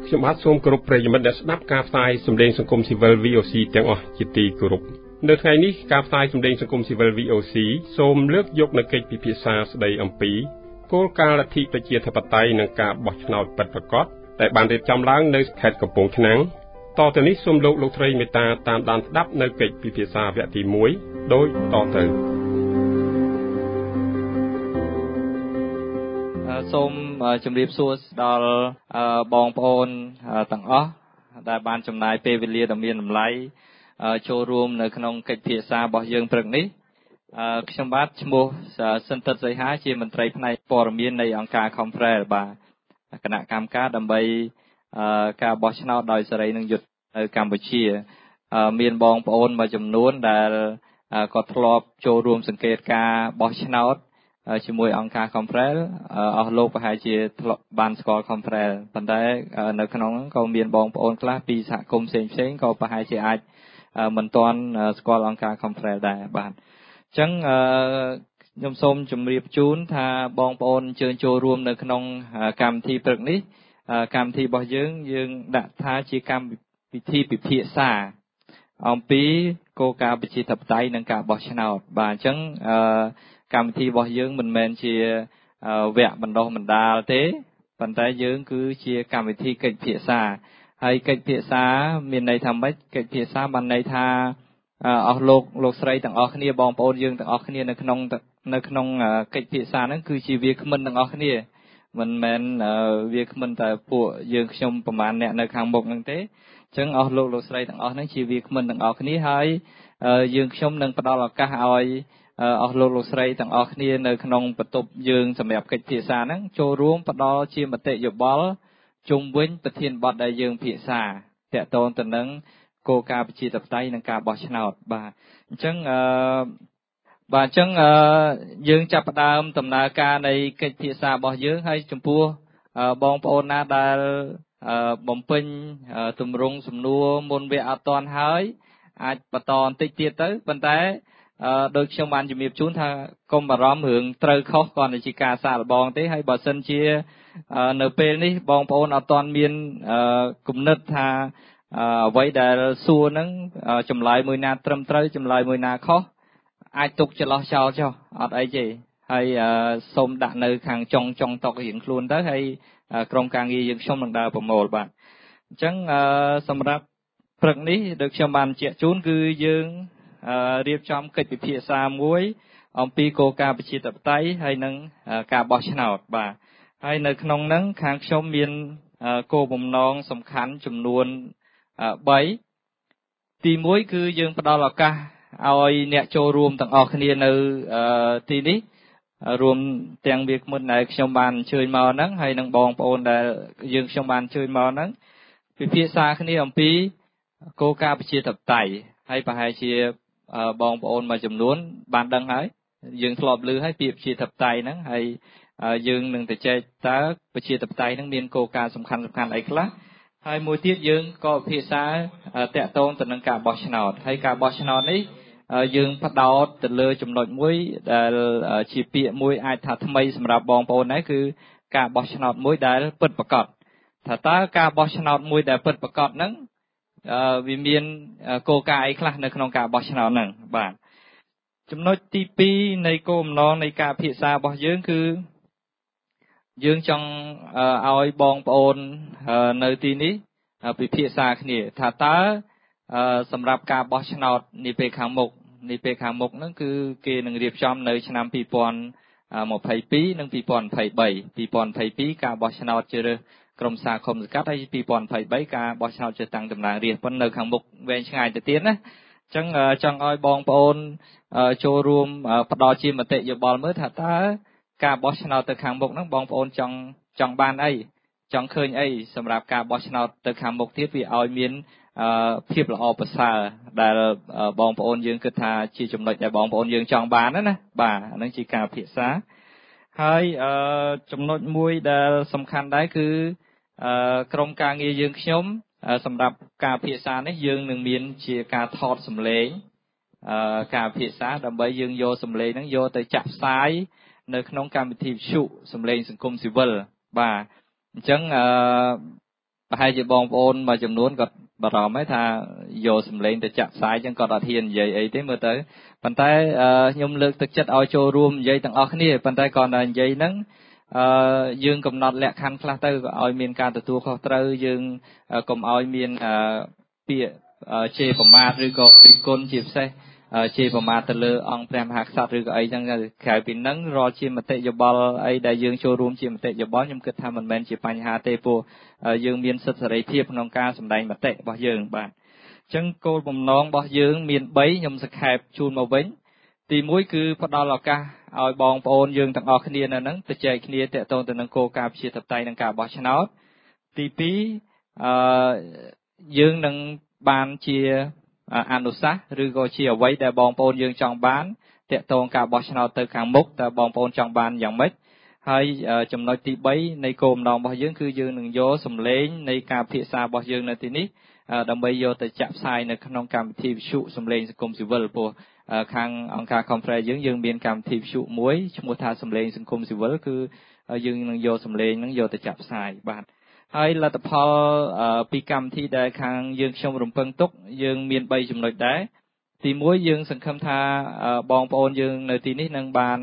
ខ្ញុំបាទសូមគោរពប្រិយមិត្តដែលស្ដាប់ការផ្សាយសម្លេងសង្គមស៊ីវិល VOC ទាំងអស់ជាទីគោរពនៅថ្ងៃនេះការផ្សាយសម្លេងសង្គមស៊ីវិល VOC សូមលើកយកនូវកិច្ចពិភាក្សាស្ដីអំពីគោលការណ៍លទ្ធិប្រជាធិបតេយ្យនិងការបោះឆ្នោតពិតប្រាកដដែលបានរៀបចំឡើងនៅខេត្តកំពង់ឆ្នាំងតទៅនេះសូមលោកត្រីមេត្តាតាមដានស្ដាប់នៅកិច្ចពិភាក្សាវគ្គទី1ដូចតទៅសូមជម្រាបសួរដល់បងប្អូនទាំងអស់ដែលបានចំណាយពេលវេលាដ៏មានតម្លៃចូលរួមនៅក្នុងកិច្ចពិភាក្សារបស់យើងព្រឹកនេះខ្ញុំបាទឈ្មោះសិនទិតសីហាជាមន្ត្រីផ្នែកព័ត៌មាននៃអង្គការ Confrel បាទគណៈកម្មការដើម្បីការបោះឆ្នោតដោយសេរីនិងយុត្តិនៅកម្ពុជាមានបងប្អូនមួយចំនួនដែលក៏ធ្លាប់ចូលរួមសង្កេតការបោះឆ្នោតជាមួយអង្គការ Confrel អស់លោកប្រហែលជាធ្លាប់បានស្គាល់ Confrel ប៉ុន្តែនៅក្នុងហ្នឹងក៏មានបងប្អូនខ្លះពីសហគមន៍ផ្សេងៗក៏ប្រហែលជាអាចមិនទាន់ស្គាល់អង្គការ Confrel ដែរបាទអញ្ចឹងខ្ញុំសូមជម្រាបជូនថាបងប្អូនអញ្ជើញចូលរួមនៅក្នុងកម្មវិធីព្រឹកនេះកម្មវិធីរបស់យើងដាក់ថាជាកម្មវិធីពិភាក្សាអំពីគោលការណ៍ប្រជាធិបតេយ្យនិងការបោះឆ្នោតបាទអញ្ចឹងកម្មវិធីរបស់យើងមិនមែនជាវគ្គបណ្ដុះបណ្ដាលទេប៉ុន្តែយើងគឺជាកម្មវិធីកិច្ចពិភាក្សាហើយកិច្ចពិភាក្សាមានន័យថាម៉េចកិច្ចពិភាក្សាបានន័យថាអស់លោកស្រីទាំងអស់គ្នាបងប្អូនយើងទាំងអស់គ្នានៅក្នុងកិច្ចពិភាក្សាហ្នឹងគឺជាវាគ្មិនទាំងអស់គ្នាមិនមែនវាគ្មិនតែពួកយើងខ្ញុំប្រហែលអ្នកនៅខាងមុខហ្នឹងទេអញ្ចឹងអស់លោកស្រីទាំងអស់ហ្នឹងជាវាគ្មិនទាំងអស់គ្នាហើយយើងខ្ញុំនឹងផ្ដល់ឱកាសឲ្យអស់លោកស្រីទាំងអស់គ្នានៅក្នុងបន្ទប់យើងសម្រាប់កិច្ចពិភាក្សាហ្នឹងចូលរួមផ្ដល់ជាមតិយោបល់ជុំវិញប្រធានបទដែលយើងពិភាក្សាតាក់ទងទៅនឹងគោលការណ៍ប្រជាធិបតេយ្យនិងការបោះឆ្នោតបាទអញ្ចឹងយើងចាប់ផ្ដើមដំណើរការនៃកិច្ចពិភាក្សារបស់យើងហើយចំពោះបងប្អូនណាដែលបំពេញទម្រង់សំណួរមុនវាអត់ទាន់ហើយអាចបន្តបន្តិចទៀតទៅប៉ុន្តែដោយខ្ញុំបានជំរាបជូនថាកុំបារម្ភរឿងត្រូវខុសគ្រាន់តែជាការសាកល្បងទេហើយបើសិនជានៅពេលនេះបងប្អូនអត់ទាន់មានគំនិតថាអ្វីដែលសួរហ្នឹងចម្លើយមួយណាត្រឹមត្រូវចម្លើយមួយណាខុសអាចទុកចន្លោះចោលចុះអត់អីទេហើយសូមដាក់នៅខាងចុងតុរៀងខ្លួនទៅហើយក្រុមការងារយើងខ្ញុំនឹងដើរប្រមូលបាទអញ្ចឹងសម្រាប់ព្រឹកនេះដូចខ្ញុំបានបញ្ជាក់ជូនគឺយើងរៀបចំកិច្ចពិភាក្សាមួយអំពីគោលការណ៍ប្រជាធិបតេយ្យហើយនិងការបោះឆ្នោតបាទហើយនៅក្នុងហ្នឹងខាងខ្ញុំមានគោលបំណងសំខាន់ចំនួន3ទី1គឺយើងផ្ដល់ឱកាសឲ្យអ្នកចូលរួមទាំងអស់គ្នានៅទីនេះរួមទាំងវាគ្មិនដែលខ្ញុំបានអញ្ជើញមកហ្នឹងហើយនិងបងប្អូនដែលយើងខ្ញុំបានអញ្ជើញមកហ្នឹងពិភាក្សាគ្នាអំពីគោលការណ៍ប្រជាធិបតេយ្យហើយប្រហែលជាបងប្អូនមួយចំនួនបានដឹងហើយយើងធ្លាប់ឮហើយពាក្យប្រជាធិបតេយ្យហ្នឹងហើយយើងនឹងទៅចែកតើប្រជាធិបតេយ្យហ្នឹងមានគោលការណ៍សំខាន់អីខ្លះហើយមួយទៀតយើងក៏ពិភាក្សាតាក់ទងទៅនឹងការបោះឆ្នោតហើយការបោះឆ្នោតនេះយើងផ្ដោតទៅលើចំណុចមួយដែលជាពាក្យមួយអាចថាថ្មីសម្រាប់បងប្អូនដែរគឺការបោះឆ្នោតមួយដែលពិតប្រាកដថាតើការបោះឆ្នោតមួយដែលពិតប្រាកដហ្នឹងវាមានគោលការណ៍អីខ្លះនៅក្នុងការបោះឆ្នោតហ្នឹងបាទចំណុចទី2នៃគោលបំណងនៃការពិភាក្សារបស់យើងគឺយើងចង់ឲ្យបងប្អូននៅទីនេះពិភាក្សាគ្នាថាតើសម្រាប់ការបោះឆ្នោតនាពេលខាងមុខហ្នឹងគឺគេនឹងរៀបចំនៅឆ្នាំ2022និង2023ការបោះឆ្នោតជ្រើសរើសក្រុមសាឃុំសង្កាត់ហើយ2023ការបោះឆ្នោតជ្រើសតាំងតំណាងរាស្ត្រប៉ុន្តែនៅខាងមុខវែងឆ្ងាយទៅទៀតណាអញ្ចឹងចង់ឲ្យបងប្អូនចូលរួមផ្ដល់ជាមតិយោបល់មើលថាតើការបោះឆ្នោតទៅខាងមុខហ្នឹងបងប្អូនចង់បានអីចង់ឃើញអីសម្រាប់ការបោះឆ្នោតទៅខាងមុខទៀតវាឲ្យមានភាពល្អប្រសើរដែលបងប្អូនយើងគិតថាជាចំណុចដែលបងប្អូនយើងចង់បានណាបាទអានឹងជាការពិភាក្សាហើយចំណុចមួយដែលសំខាន់ដែរគឺក្រុមការងារយើងខ្ញុំសម្រាប់ការពិភាក្សានេះយើងនឹងមានជាការថតសម្លេងការពិភាក្សាដើម្បីយើងយកសម្លេងហ្នឹងយកទៅចាក់ផ្សាយនៅក្នុងកម្មវិធីវិទ្យុសម្លេងសង្គមស៊ីវិលបាទអញ្ចឹងប្រហែលជាបងប្អូនមួយចំនួនគាត់បារម្ភហើយថាយកសម្លេងទៅចាក់ផ្សាយចឹងគាត់អត់ហ៊ាននិយាយអីទេមើលទៅប៉ុន្តែខ្ញុំលើកទឹកចិត្តឲ្យចូលរួមនិយាយទាំងអស់គ្នាប៉ុន្តែគាត់តែនិយាយហ្នឹងយើងកំណត់លក្ខខណ្ឌខ្លះទៅឲ្យមានការទទួលខុសត្រូវយើងកុំឲ្យមានពាក្យជេរប្រមាថឬក៏រិះគន់ជាពិសេសជេរប្រមាថទៅលើអង្គព្រះមហាក្សត្រឬក៏អីចឹងក្រៅពីហ្នឹងរាល់ជាមតិយោបល់អីដែលយើងចូលរួមជាមតិយោបល់ខ្ញុំគិតថាមិនមែនជាបញ្ហាទេព្រោះយើងមានសិទ្ធិសេរីភាពក្នុងការសម្ដែងមតិរបស់យើងបាទអញ្ចឹងគោលបំណងរបស់យើងមាន3ខ្ញុំសង្ខេបជូនមកវិញទី1គឺផ្ដល់ឱកាសឲ្យបងប្អូនយើងទាំងអស់គ្នានៅហ្នឹងទៅចែកគ្នាតាក់ទងទៅនឹងគោលការណ៍ប្រជាធិបតេយ្យនិងការបោះឆ្នោតទី2យើងនឹងបានជាអនុសាសន៍ឬក៏ជាអ្វីដែលបងប្អូនយើងចង់បានតាក់ទងការបោះឆ្នោតទៅខាងមុខតើបងប្អូនចង់បានយ៉ាងម៉េចហើយចំណុចទី3នៃគោលបំណងរបស់យើងគឺយើងនឹងយកសម្លេងនៃការពិភាក្សារបស់យើងនៅទីនេះដើម្បីយកទៅចាក់ផ្សាយនៅក្នុងកម្មវិធីវិទ្យុសម្លេងសង្គមស៊ីវិលព្រោះខាងអង្គការ Conference យើងមានកម្មវិធីវិទ្យុមួយឈ្មោះថាសម្លេងសង្គមស៊ីវិលគឺយើងនឹងយកសម្លេងហ្នឹងយកទៅចាក់ផ្សាយបាទហើយលទ្ធផលពីកម្មវិធីដែលខាងយើងខ្ញុំរំពឹងទុកយើងមាន3ចំណុចដែរទី1យើងសង្ឃឹមថាបងប្អូនយើងនៅទីនេះនឹងបាន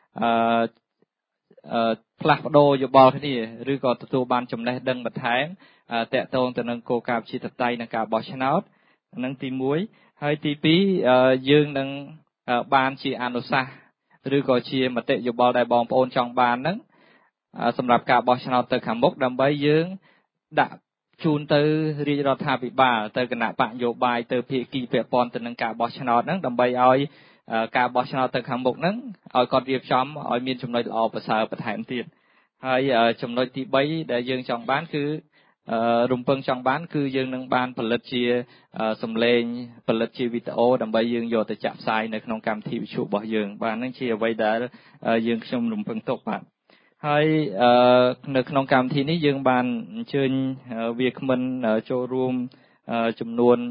ផ្លាស់ប្ដូរយោបល់គ្នាឬក៏ទទួលបានចំណេះដឹងបន្ថែមតាក់ទងទៅនឹងគោលការណ៍ប្រជាធិបតេយ្យនិងការបោះឆ្នោតនឹងទី1ហើយទី2យើងនឹងបានជាអនុសាសន៍ឬក៏ជាមតិយោបល់ដែលបងប្អូនចង់បានហ្នឹងសម្រាប់ការបោះឆ្នោតទៅខាងមុខដើម្បីយើងដាក់ជូនទៅរាជរដ្ឋាភិបាលទៅគណៈបកនយោបាយទៅភាគីពាក់ព័ន្ធទៅនឹងការបោះឆ្នោតហ្នឹងដើម្បីឲ្យការបោះឆ្នោតទៅខាងមុខហ្នឹងឲ្យគាត់រៀបចំឲ្យមានចំណុចល្អប្រសើរបន្ថែមទៀតហើយចំណុចទី3ដែលយើងចង់បានគឺរំពឹងចង់បានគឺយើងនឹងបានផលិតជាសម្លេងផលិតជាវីដេអូដើម្បីយើងយកទៅចាក់ផ្សាយនៅក្នុងកម្មវិធីវិទ្យុរបស់យើងបាទហ្នឹងជាអ្វីដែលយើងខ្ញុំរំពឹងទុកបាទហើយនៅក្នុងកម្មវិធីនេះយើងបានអញ្ជើញវាគ្មិនចូលរួមចំនួន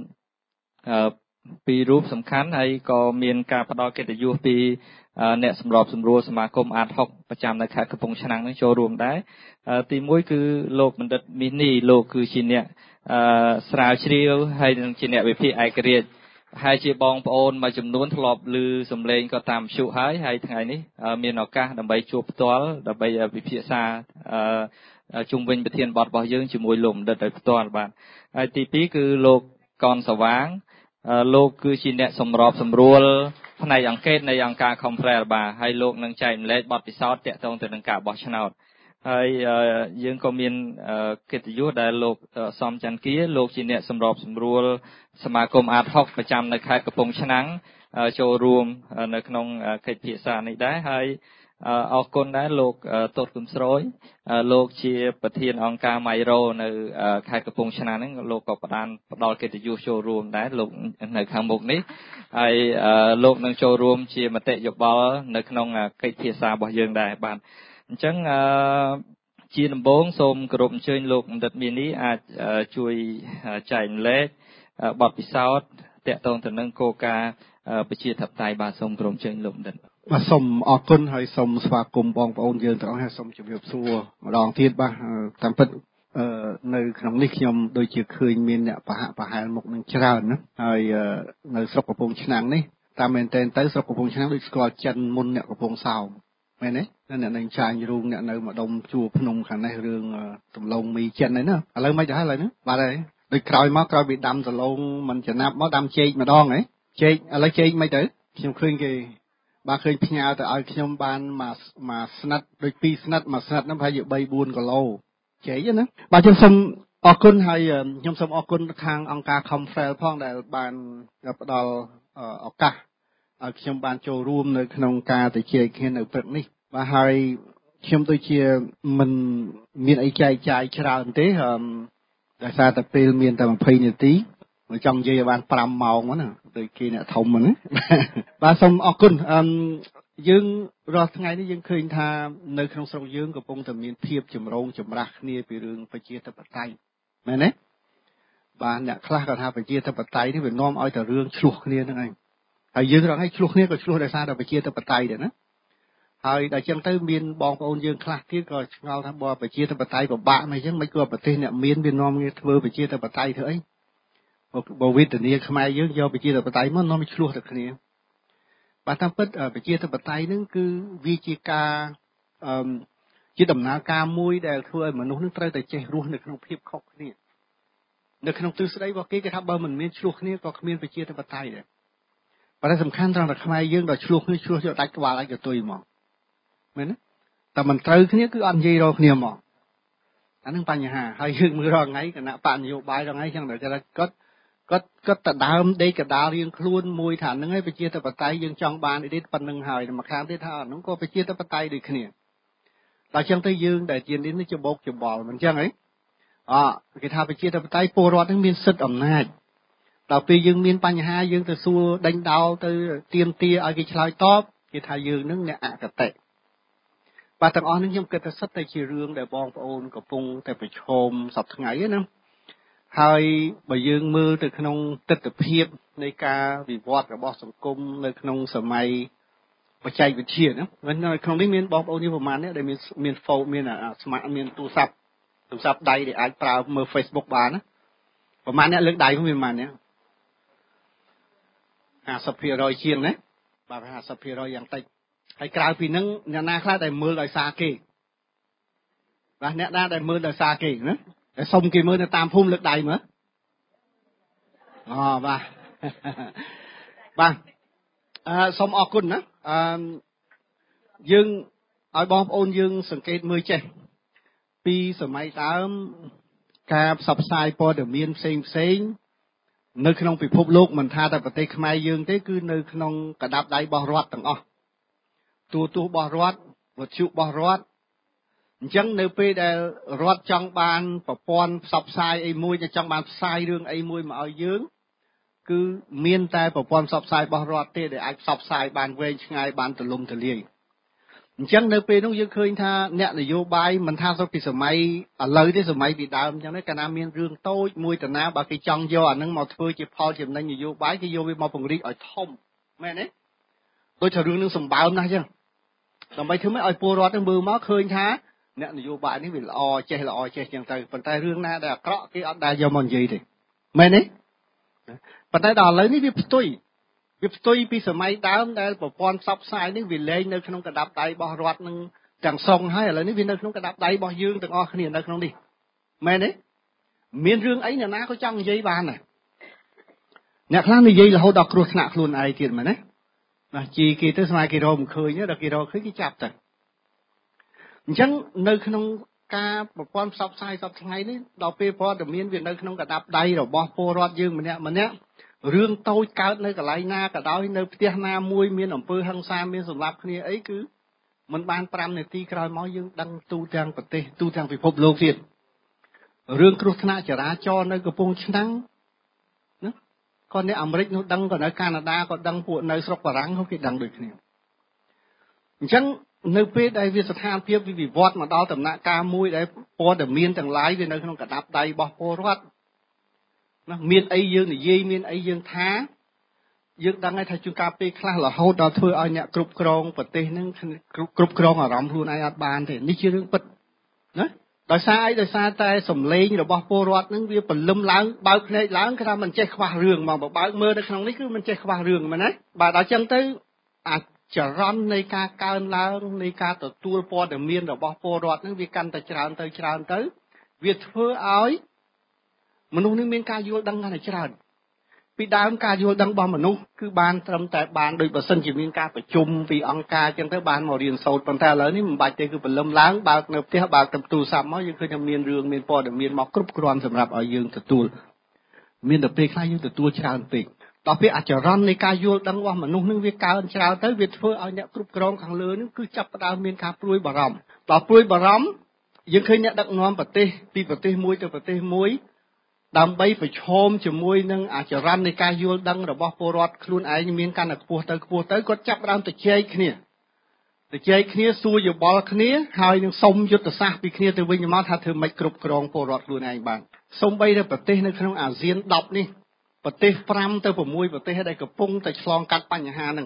2រូបសំខាន់ហើយក៏មានការផ្ដល់កិត្តិយសពីអ្នកសម្របសម្រួលសមាគមអាត6ប្រចាំនៅខេត្តកំពង់ឆ្នាំងនឹងចូលរួមដែរទី1គឺលោកបណ្ឌិតមីនីលោកគឺជាអ្នកស្រាវជ្រាវហើយនឹងជាអ្នកវិភាគឯករាជ្យហើយជាបងប្អូនមួយចំនួនធ្លាប់ឮសំឡេងក៏តាមវិទ្យុហើយថ្ងៃនេះមានឱកាសដើម្បីជួបផ្ទាល់ដើម្បីវិភាសាជុំវិញប្រធានបទរបស់យើងជាមួយលោកបណ្ឌិតដោយផ្ទាល់បាទហើយទី2គឺលោកកនសវាងលោកគឺជាអ្នកសម្របសម្រួលផ្នែកអង្កេតនៃអង្គការ Conference បាទហើយលោកនឹងចែកម្លែកបទពិសោធន៍តាក់ទងទៅនឹងការបោះឆ្នោតហើយយើងក៏មានកិត្តិយសដែលលោកសំច័ន្ទគាលោកជាអ្នកសម្របសម្រួលសមាគមអាត6ប្រចាំនៅខេត្តកំពង់ឆ្នាំងចូលរួមនៅក្នុងកិច្ចពិភាក្សានេះដែរហើយអរគុណដែរលោកតូតគឹមស្រួយលោកជាប្រធានអង្គការម៉ៃរ៉ូនៅខេត្តកំពង់ឆ្នាំងហ្នឹងលោកក៏ផ្ដល់កិត្តិយសចូលរួមដែរលោកនៅខាងមុខនេះហើយលោកនឹងចូលរួមជាមតិយោបល់នៅក្នុងកិច្ចពិភាក្សារបស់យើងដែរបាទអញ្ចឹងជាដំបូងសូមគោរពអញ្ជើញលោកបណ្ឌិតមីនីអាចជួយចែកម្លែកបទពិសោធន៍តាក់ទងទៅនឹងគោលការណ៍ប្រជាធិបតេយ្យបាទសូមគោរពអញ្ជើញលោកបណ្ឌិតបាទសូមអរគុណហើយសូមស្វាគមន៍បងប្អូនយើងទាំងអស់ហើយសូមជម្រាបសួរម្ដងទៀតបាទតាមពិតនៅក្នុងនេះខ្ញុំដូចជាឃើញមានអ្នកប្រហែលមុខនឹងច្រើនណាហើយនៅស្រុកកំពង់ឆ្នាំងនេះតាមមែនតើទៅស្រុកកំពង់ឆ្នាំងដូចស្គាល់ចិនមុនអ្នកកំពង់សោមមែនទេអ្នកនឹងចាញ់រូងអ្នកនៅម្ដុំជួរភ្នំខាងនេះរឿងដំឡូងមីចិនហ្នឹងណាឥឡូវមិនដែរឥឡូវហ្នឹងបាទហើយដូចក្រោយពីដាំដំឡូងមិនចំណាប់មកដាំចេកម្ដងហ៎ចេកឥឡូវចេកមិនទៅខ្ញុំឃើញគេបាទឃើញផ្ញើទៅឲ្យខ្ញុំបានមួយស្និតដូច2ស្និតមួយស្និតហ្នឹងប្រហែលជា3-4គីឡូចេកណាបាទខ្ញុំសូមអរគុណហើយខ្ញុំសូមអរគុណខាងអង្គការ Conference ផងដែលបានផ្ដល់ឱកាសឲ្យខ្ញុំបានចូលរួមនៅក្នុងការទៅជែកគ្នានៅព្រឹកនេះបាទហើយខ្ញុំដូចជាមិនមានអីចែកចាយច្រើនទេដោយសារតែពេលមានតែ20នាទីមកចង់និយាយឲ្យបាន5ម៉ោងណាដូចគេអ្នកធំហ្នឹងបាទសូមអរគុណយើងរាល់ថ្ងៃនេះយើងឃើញថានៅក្នុងស្រុកយើងកំពុងតែមានភាពចម្រូងចម្រាសគ្នាពីរឿងប្រជាធិបតេយ្យមែនទេបាទអ្នកខ្លះក៏ថាប្រជាធិបតេយ្យនេះវានាំឲ្យតែរឿងឆ្លោះគ្នាហ្នឹងឯងហើយយើងរកឲ្យឆ្លោះគ្នាក៏ឆ្លោះដោយសារតែប្រជាធិបតេយ្យដែរណាហើយដល់ចឹងទៅមានបងប្អូនយើងខ្លះទៀតក៏ឆ្ងល់ថាបើប្រជាធិបតេយ្យពិបាកមិនអញ្ចឹងមិនគួរប្រទេសអ្នកមានវានាំគ្នាធ្វើប្រជាធិបតេយ្យធ្វើអីបើវេទនាខ្មែរយើងយកប្រជាធិបតេយ្យមកនាំឆ្លោះតែគ្នាបាទតាមពិតប្រជាធិបតេយ្យហ្នឹងគឺវាជាការជាដំណើរការមួយដែលធ្វើឲ្យមនុស្សនឹងត្រូវតែចេះរស់នៅក្នុងភាពខុសគ្នានៅក្នុងទ្រឹស្ដីរបស់គេថាបើមិនមានឆ្លោះគ្នាក៏គ្មានប្រជាធិបតេយ្យដែរប៉ុន្តែសំខាន់ត្រង់តែខ្មែរយើងដល់ឆ្លោះគ្នាឆ្លោះយកដាច់ក្បាលដាច់កតុយមកមែនទេតែមិនត្រូវគ្នាគឺអត់និយាយរកគ្នាមកអានឹងបញ្ហាហើយយើងមើលរាល់ថ្ងៃគណៈបកនយោបាយរាល់ថ្ងៃចឹងតែគាត់ទៅដើមដេកកដាលរៀងខ្លួនមួយថាហ្នឹងឯងប្រជាធិបតេយ្យយើងចង់បានអីទៀតប៉ុណ្្នឹងហើយមកខាងទៀតថាអាហ្នឹងក៏ប្រជាធិបតេយ្យដូចគ្នាដល់ចឹងទៅយើងដែលជានេះច្បោកច្បល់មិនចឹងហីគេថាប្រជាធិបតេយ្យពលរដ្ឋហ្នឹងមានសិទ្ធិអំណាចដល់ពេលយើងមានបញ្ហាយើងទៅសួរដេញដោលទៅទៀមទាឲ្យគេឆ្លើយតបគេថាយើងហ្នឹងអ្នកអកតេបាទទាំងអស់នេះខ្ញុំគិតថាសិតតែជារឿងដែលបងប្អូនកំពុងតែប្រឈមសពថ្ងៃណាហើយបើយើងមើលទៅក្នុងទស្សនវិជ្ជានៃការវិវត្តរបស់សង្គមនៅក្នុងសម័យបច្ចេកវិទ្យាណានៅក្នុងនេះមានបងប្អូននេះប្រហែលនេះដែលមានហ្វូមានស្មាតមានទូរស័ព្ទដៃដែលអាចប្រើមើល Facebook បានណាប្រហែលអ្នកលើកដៃហ្នឹងមានប្រហែលនេះ 50% ជាងណាបាទ 50% យ៉ាងតិចហើយក្រៅពីហ្នឹងអ្នកណាខ្លះដែលមើលដោយសារគេបាទអ្នកណាដែលមើលដោយសារគេណាតែសុំគេមើលនៅតាមភូមិលើកដៃមើលបាទបាទសូមអរគុណណាយើងឲ្យបងប្អូនយើងសង្កេតមើលចេះពីសម័យដើមការផ្សព្វផ្សាយព័ត៌មានផ្សេងនៅក្នុងពិភពលោកមិនថាតែប្រទេសខ្មែរយើងទេគឺនៅក្នុងកណ្ដាប់ដៃរបស់រដ្ឋទាំងអស់ទូទស្សន៍របស់រដ្ឋវិទ្យុរបស់រដ្ឋអញ្ចឹងនៅពេលដែលរដ្ឋចង់បានប្រព័ន្ធផ្សព្វផ្សាយអីមួយចង់បានផ្សាយរឿងអីមួយមកឲ្យយើងគឺមានតែប្រព័ន្ធផ្សព្វផ្សាយរបស់រដ្ឋទេដែលអាចផ្សព្វផ្សាយបានវែងឆ្ងាយបានទូលំទូលាយអញ្ចឹងនៅពេលនោះយើងឃើញថាអ្នកនយោបាយមិនថាទៅពីសម័យឥឡូវទេសម័យពីដើមអញ្ចឹងទេកាលណាមានរឿងតូចមួយតាណាបើគេចង់យកអានឹងមកធ្វើជាផលចំណេញនយោបាយគេយកវាមកពង្រីកឲ្យធំមែនទេដូចថារឿងនឹងសម្បើមណាស់អញ្ចឹងដើម្បីធ្វើម៉េចឲ្យពលរដ្ឋនឹងមើលមកឃើញថាអ្នកនយោបាយនេះវាល្អចេះអញ្ចឹងទៅប៉ុន្តែរឿងណាដែលអាក្រក់គេអត់ដែលយកមកនិយាយទេមែនទេប៉ុន្តែដល់ឥឡូវនេះវាផ្ទុយពីសម័យដើមដែលប្រព័ន្ធផ្សព្វផ្សាយនេះវាលែងនៅក្នុងកណ្ដាប់ដៃរបស់រដ្ឋនឹងទាំងស្រុងហើយឥឡូវនេះវានៅក្នុងកណ្ដាប់ដៃរបស់យើងទាំងអស់គ្នានៅក្នុងនេះមែនទេមានរឿងអីអ្នកណាក៏ចង់និយាយបានដែរអ្នកខ្លះនិយាយរហូតដល់គ្រោះថ្នាក់ខ្លួនឯងទៀតមែនទេណាជីគេទៅស្មាយគេរកមិនឃើញដល់គេរកឃើញគេចាប់ទៅអញ្ចឹងនៅក្នុងការប្រព័ន្ធផ្សព្វផ្សាយសប្តាហ៍ថ្ងៃនេះដល់ពេលព័ត៌មានវានៅក្នុងកណ្ដាប់ដៃរបស់ពលរដ្ឋយើងម្នាក់រឿងតូចកើតនៅកន្លែងណាក៏ដោយនៅផ្ទះណាមួយមានអំពើហិង្សាមានសម្លាប់គ្នាអីគឺមិនបាន5នាទីក្រោយមកយើងដឹងទូទាំងប្រទេសទូទាំងពិភពលោកទៀតរឿងគ្រោះថ្នាក់ចរាចរណ៍នៅកំពង់ឆ្នាំងណាក៏នៅអាមេរិកនោះដឹងក៏នៅកាណាដាក៏ដឹងពួកនៅស្រុកបារាំងគេដឹងដូចគ្នាអញ្ចឹងនៅពេលដែលវាស្ថានភាពវិវត្តមកដល់ដំណាក់កាលមួយដែលព័ត៌មានទាំងឡាយវានៅក្នុងកណ្ដាប់ដៃរបស់ពលរដ្ឋណាមានអីយើងនិយាយមានអីយើងថាយើងដឹងហើយថាជួនកាលពេលខ្លះរហូតដល់ធ្វើឲ្យអ្នកគ្រប់គ្រងប្រទេសហ្នឹងគ្រប់គ្រងអារម្មណ៍ខ្លួនឯងអត់បានទេនេះជារឿងពិតណាដោយសារអីដោយសារតែសម្លេងរបស់ពលរដ្ឋហ្នឹងវាពលឹមឡើងបើកភ្នែកឡើងគឺថាមិនចេះខ្វះរឿងមកបើកមើលនៅក្នុងនេះគឺមិនចេះខ្វះរឿងមែនទេបាទដល់ចឹងទៅអាចរន្តនៃការកើនឡើងនៃការទទួលព័ត៌មានរបស់ពលរដ្ឋហ្នឹងវាកាន់តែច្រើនទៅវាធ្វើឲ្យមនុស្សនេះមានការយល់ដឹងកាន់តែច្រើនពីដើមការយល់ដឹងរបស់មនុស្សគឺបានត្រឹមតែបានដោយបើសិនជាមានការប្រជុំពីអង្គការចឹងទៅបានមករៀនសូត្រប៉ុន្តែឥឡូវនេះមិនបាច់ទេគឺពលឹមឡើងបើកនៅផ្ទះបើកទូរស័ព្ទមកយើងឃើញថាមានរឿងមានព័ត៌មានមកគ្រប់គ្រាន់សម្រាប់ឲ្យយើងទទួលមានតែពេលខ្លះយើងទទួលច្រើនពេកដល់ពេលអាចរន្តនៃការយល់ដឹងរបស់មនុស្សនឹងវាកើនច្រើនទៅវាធ្វើឲ្យអ្នកគ្រប់គ្រងខាងលើនឹងគឺចាប់ផ្ដើមមានការព្រួយបារម្ភដល់ព្រួយបារម្ភយើងឃើញអ្នកដឹកនាំប្រទេសពីប្រទេសមួយទៅប្រទេសមួយដើម្បីប្រឈមជាមួយនឹងអាចរន្តនៃការយល់ដឹងរបស់ពលរដ្ឋខ្លួនឯងមានកាន់តែខ្ពស់ទៅគាត់ចាប់ផ្ដើមទៅជែកគ្នាសួរយោបល់គ្នាហើយនឹងសុំយុទ្ធសាស្ត្រពីគ្នាទៅវិញទៅមកថាធ្វើម៉េចគ្រប់គ្រងពលរដ្ឋខ្លួនឯងបានសូម្បីតែប្រទេសនៅក្នុងអាស៊ាន10នេះប្រទេស5ទៅ6ប្រទេសដែលកំពុងតែឆ្លងកាត់បញ្ហាហ្នឹង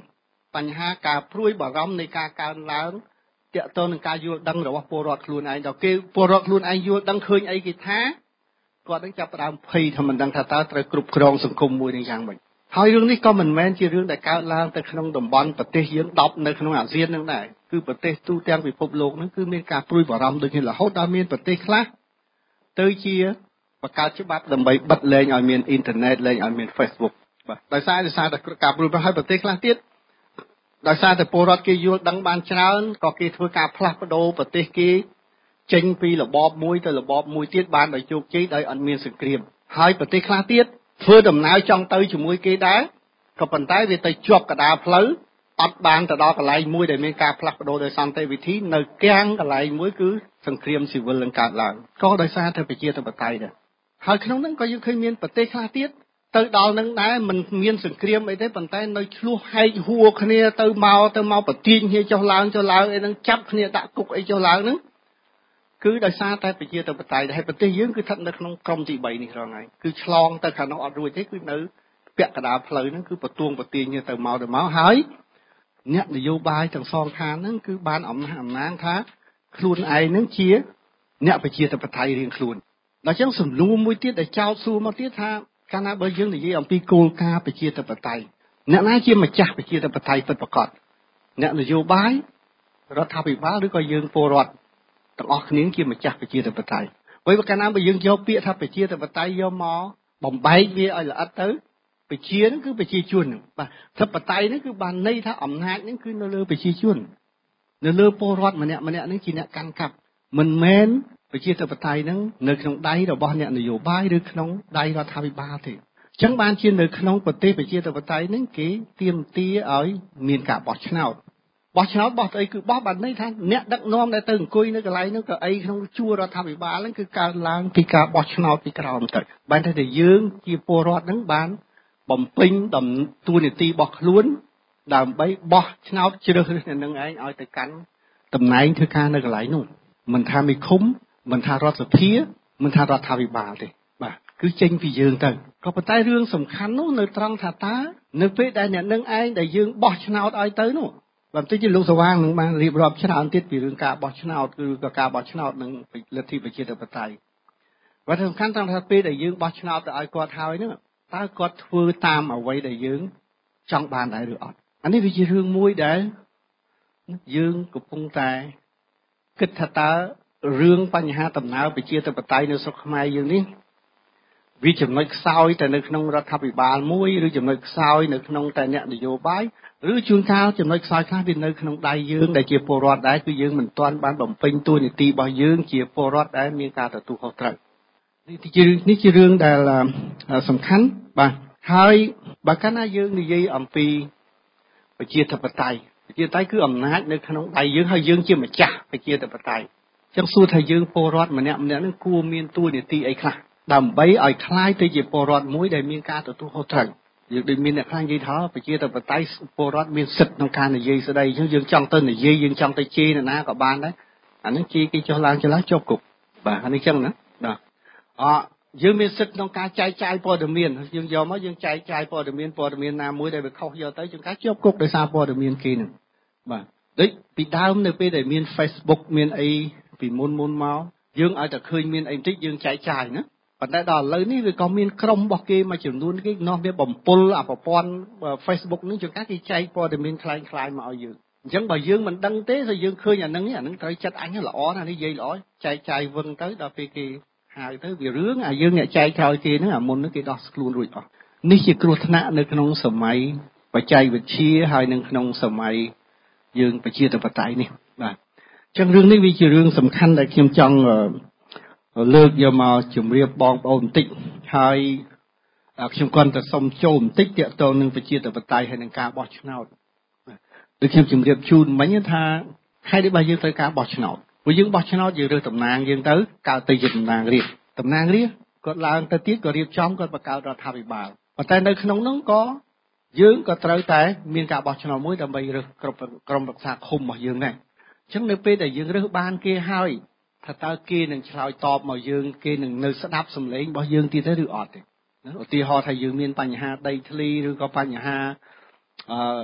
បញ្ហាការព្រួយបារម្ភនៃការកើនឡើងតាក់ទងនឹងការយល់ដឹងរបស់ពលរដ្ឋខ្លួនឯងដល់គេពលរដ្ឋខ្លួនឯងយល់ដឹងឃើញអីគេថាគាត់នឹងចាប់ផ្ដើមភ័យថាមិនដឹងថាតើត្រូវគ្រប់គ្រងសង្គមមួយនឹងយ៉ាងម៉េចហើយរឿងនេះក៏មិនមែនជារឿងដែលកើតឡើងទៅក្នុងតំបន់ប្រទេសយើង10នៅក្នុងអាស៊ាននឹងដែរគឺប្រទេសទូទាំងពិភពលោកនឹងគឺមានការព្រួយបារម្ភដូចនេះរហូតដល់មានប្រទេសខ្លះទៅជាបង្កើតច្បាប់ដើម្បីបិទលែងឲ្យមានអ៊ីនធឺណិតលែងឲ្យមាន Facebook បាទដោយសារតែការព្រួយបារម្ភហើយប្រទេសខ្លះទៀតដោយសារតែពលរដ្ឋគេយល់ដឹងបានច្រើនក៏គេធ្វើការផ្លាស់ប្ដូរប្រទេសគេចេញពីរបបមួយទៅរបបមួយទៀតបានដោយជោគជ័យដោយអត់មានសង្គ្រាមហើយប្រទេសខ្លះទៀតធ្វើដំណើរចង់ទៅជាមួយគេដែរក៏ប៉ុន្តែវាទៅជាប់កណ្ដាលផ្លូវអត់បានទៅដល់កន្លែងមួយដែលមានការផ្លាស់ប្ដូរដោយសន្តិវិធីនៅកាំងកន្លែងមួយគឺសង្គ្រាមស៊ីវិលនឹងកើតឡើងក៏ដោយសារតែប្រជាធិបតេយ្យដែរហើយក្នុងហ្នឹងក៏យើងឃើញមានប្រទេសខ្លះទៀតទៅដល់នឹងដែរមិនមានសង្គ្រាមអីទេប៉ុន្តែនៅឆ្លោះហែកហួរគ្នាទៅមកប្រទាញគ្នាចុះឡើងអីហ្នឹងចាប់គ្នាដាក់គុកអីចុះឡើងហ្នឹងគឺដោយសារតែប្រជាធិបតេយ្យហើយប្រទេសយើងគឺស្ថិតនៅក្នុងក្រុមទី3នេះរងហើយគឺឆ្លងទៅខាងនោះអត់រួចទេគឺនៅពាក់កណ្ដាលផ្លូវហ្នឹងគឺប្រទាញគ្នាទៅមកហើយអ្នកនយោបាយទាំងសងខាងហ្នឹងគឺបានអំណាចថាខ្លួនឯងហ្នឹងជាអ្នកប្រជាធិបតេយ្យរៀងខ្លួនដល់ចឹងសំណួរមួយទៀតដែលចោទសួរមកទៀតថាកាលណាបើយើងនិយាយអំពីគោលការណ៍ប្រជាធិបតេយ្យអ្នកណាជាម្ចាស់ប្រជាធិបតេយ្យពិតប្រាកដអ្នកនយោបាយរដ្ឋាភិបាលឬក៏យើងពលរដ្ឋទាំងអស់គ្នាជាម្ចាស់ប្រជាធិបតេយ្យហើយបើកាលណាបើយើងយកពាក្យថាប្រជាធិបតេយ្យយកមកបំបែកវាឲ្យល្អិតទៅប្រជាហ្នឹងគឺប្រជាជនបាទធិបតេយ្យហ្នឹងគឺបានន័យថាអំណាចហ្នឹងគឺនៅលើប្រជាជននៅលើពលរដ្ឋម្នាក់ហ្នឹងជាអ្នកកាន់កាប់មិនមែនប្រជាធិបតេយ្យហ្នឹងនៅក្នុងដៃរបស់អ្នកនយោបាយឬក្នុងដៃរដ្ឋាភិបាលទេអញ្ចឹងបានជានៅក្នុងប្រទេសប្រជាធិបតេយ្យហ្នឹងគេទាមទារឲ្យមានការបោះឆ្នោតបោះស្អីគឺបោះបានន័យថាអ្នកដឹកនាំដែលទៅអង្គុយនៅកន្លែងហ្នឹងក៏អីក្នុងជួររដ្ឋាភិបាលហ្នឹងគឺកើតឡើងពីការបោះឆ្នោតពីក្រោមទៅបានតែយើងជាពលរដ្ឋហ្នឹងបានបំពេញតួនាទីរបស់ខ្លួនដើម្បីបោះឆ្នោតជ្រើសរើសអ្នកនឹងឯងឲ្យទៅកាន់តំណែងធ្វើការនៅកន្លែងនោះមិនថាមេឃុំមិនថារដ្ឋសភាមិនថារដ្ឋាភិបាលទេបាទគឺចេញពីយើងទៅក៏ប៉ុន្តែរឿងសំខាន់នោះនៅត្រង់ថាតើនៅពេលដែលអ្នកនឹងឯងដែលយើងបោះឆ្នោតឲ្យទៅនោះបន្តិចលោកសវាងនឹងបានរៀបរាប់ច្រើនទៀតពីរឿងការបោះឆ្នោតគឺក៏ការបោះឆ្នោតនឹងលទ្ធិប្រជាធិបតេយ្យបាទសំខាន់ត្រង់ថាពេលដែលយើងបោះឆ្នោតទៅឲ្យគាត់ហើយនោះតើគាត់ធ្វើតាមអ្វីដែលយើងចង់បានដែរឬអត់អានេះវាជារឿងមួយដែលយើងកំពុងតែគិតថាតើរឿងបញ្ហាដំណើរប្រជាធិបតេយ្យនៅស្រុកខ្មែរយើងនេះវាចំណុចខ្សោយតែនៅក្នុងរដ្ឋាភិបាលមួយឬចំណុចខ្សោយនៅក្នុងតែអ្នកនយោបាយឬជួនកាលចំណុចខ្សោយខ្លះវានៅក្នុងដៃយើងដែលជាពលរដ្ឋដែរគឺយើងមិនទាន់បានបំពេញតួនាទីរបស់យើងជាពលរដ្ឋដែលមានការទទួលខុសត្រូវនេះជារឿងដែលសំខាន់បាទហើយបើកាលណាយើងនិយាយអំពីប្រជាធិបតេយ្យគឺអំណាចនៅក្នុងដៃយើងហើយយើងជាម្ចាស់ប្រជាធិបតេយ្យចឹងសួរថាយើងពលរដ្ឋម្នាក់នឹងគួរមានតួនាទីអីខ្លះដើម្បីឲ្យคล้ายទៅជាពលរដ្ឋមួយដែលមានការទទួលខុសត្រូវយើងដូចមានអ្នកខ្លះនិយាយថាប្រជាធិបតេយ្យពលរដ្ឋមានសិទ្ធិក្នុងការនិយាយស្ដីអញ្ចឹងយើងចង់ទៅនិយាយយើងចង់ទៅជេរនរណាក៏បានដែរអានឹងជេរគេចុះឡើងជាប់គុកបាទអានេះចឹងណាបាទយើងមានសិទ្ធិក្នុងការចែកចាយព័ត៌មានយើងយកមកយើងចែកចាយព័ត៌មានណាមួយដែលវាខុសយកទៅជាងការជាប់គុកដោយសារព័ត៌មានគេនឹងបាទដូចពីដើមនៅពេលដែលមាន Facebook មានអីពីមុនមកយើងឲ្យតែឃើញមានអីបន្តិចយើងចែកចាយណាប៉ុន្តែដល់ឥឡូវនេះវាក៏មានក្រុមរបស់គេមួយចំនួនគេនាំវាបំពុលប្រព័ន្ធ Facebook នឹងជាងការគេចែកព័ត៌មានคล้ายមកឲ្យយើងអញ្ចឹងបើយើងមិនដឹងទេဆိုយើងឃើញអានឹងត្រូវចិត្តអញល្អណាស់នេះនិយាយល្អចែកចាយវឹងទៅដល់ពេលគេហៅទៅវារឿងយើងអ្នកចែកក្រោយគេហ្នឹងមុនហ្នឹងគេដោះខ្លួនរួចអស់នេះជាគ្រោះថ្នាក់នៅក្នុងសម័យបច្ចេកវិទ្យាហើយនៅក្នុងសម័យយើងប្រជាធិបតេយ្យនេះបាទអញ្ចឹងរឿងនេះវាជារឿងសំខាន់ដែលខ្ញុំចង់លើកយកមកជម្រាបបងប្អូនបន្តិចហើយខ្ញុំគ្រាន់តែសុំចូលបន្តិចទាក់ទងនឹងប្រជាធិបតេយ្យហើយនឹងការបោះឆ្នោតដូចខ្ញុំជម្រាបជូនមិញថាហេតុអីបើយើងត្រូវការបោះឆ្នោតព្រោះយើងបោះឆ្នោតយើងរើសតំណាងយើងទៅកើតទៅជាតំណាងរាស្ត្រគាត់ឡើងទៅទៀតក៏រៀបចំគាត់បង្កើតរដ្ឋាភិបាលប៉ុន្តែនៅក្នុងនោះក៏យើងក៏ត្រូវតែមានការបោះឆ្នោតមួយដើម្បីរើសក្រុមប្រឹក្សាឃុំរបស់យើងដែរអញ្ចឹងនៅពេលដែលយើងរើសបានគេហើយថាតើគេនឹងឆ្លើយតបមកយើងគេនឹងនៅស្ដាប់សម្លេងរបស់យើងទៀតទេឬអត់ទេឧទាហរណ៍ថាយើងមានបញ្ហាដីធ្លីឬក៏បញ្ហា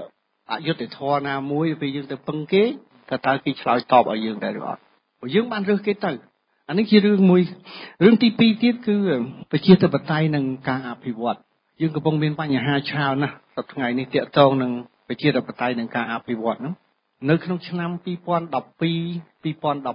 អយុត្តិធម៌ណាមួយពេលយើងទៅពឹងគេថាតើគេឆ្លើយតបឲ្យយើងដែរឬអត់ព្រោះយើងបានរើសគេទៅអានេះជារឿងមួយរឿងទី2ទៀតគឺប្រជាធិបតេយ្យនិងការអភិវឌ្ឍយើងកំពុងមានបញ្ហាច្រើនណាស់សប្តាហ៍ថ្ងៃនេះទាក់ទងនឹងប្រជាធិបតេយ្យនិងការអភិវឌ្ឍហ្នឹងនៅក្នុងឆ្នាំ2012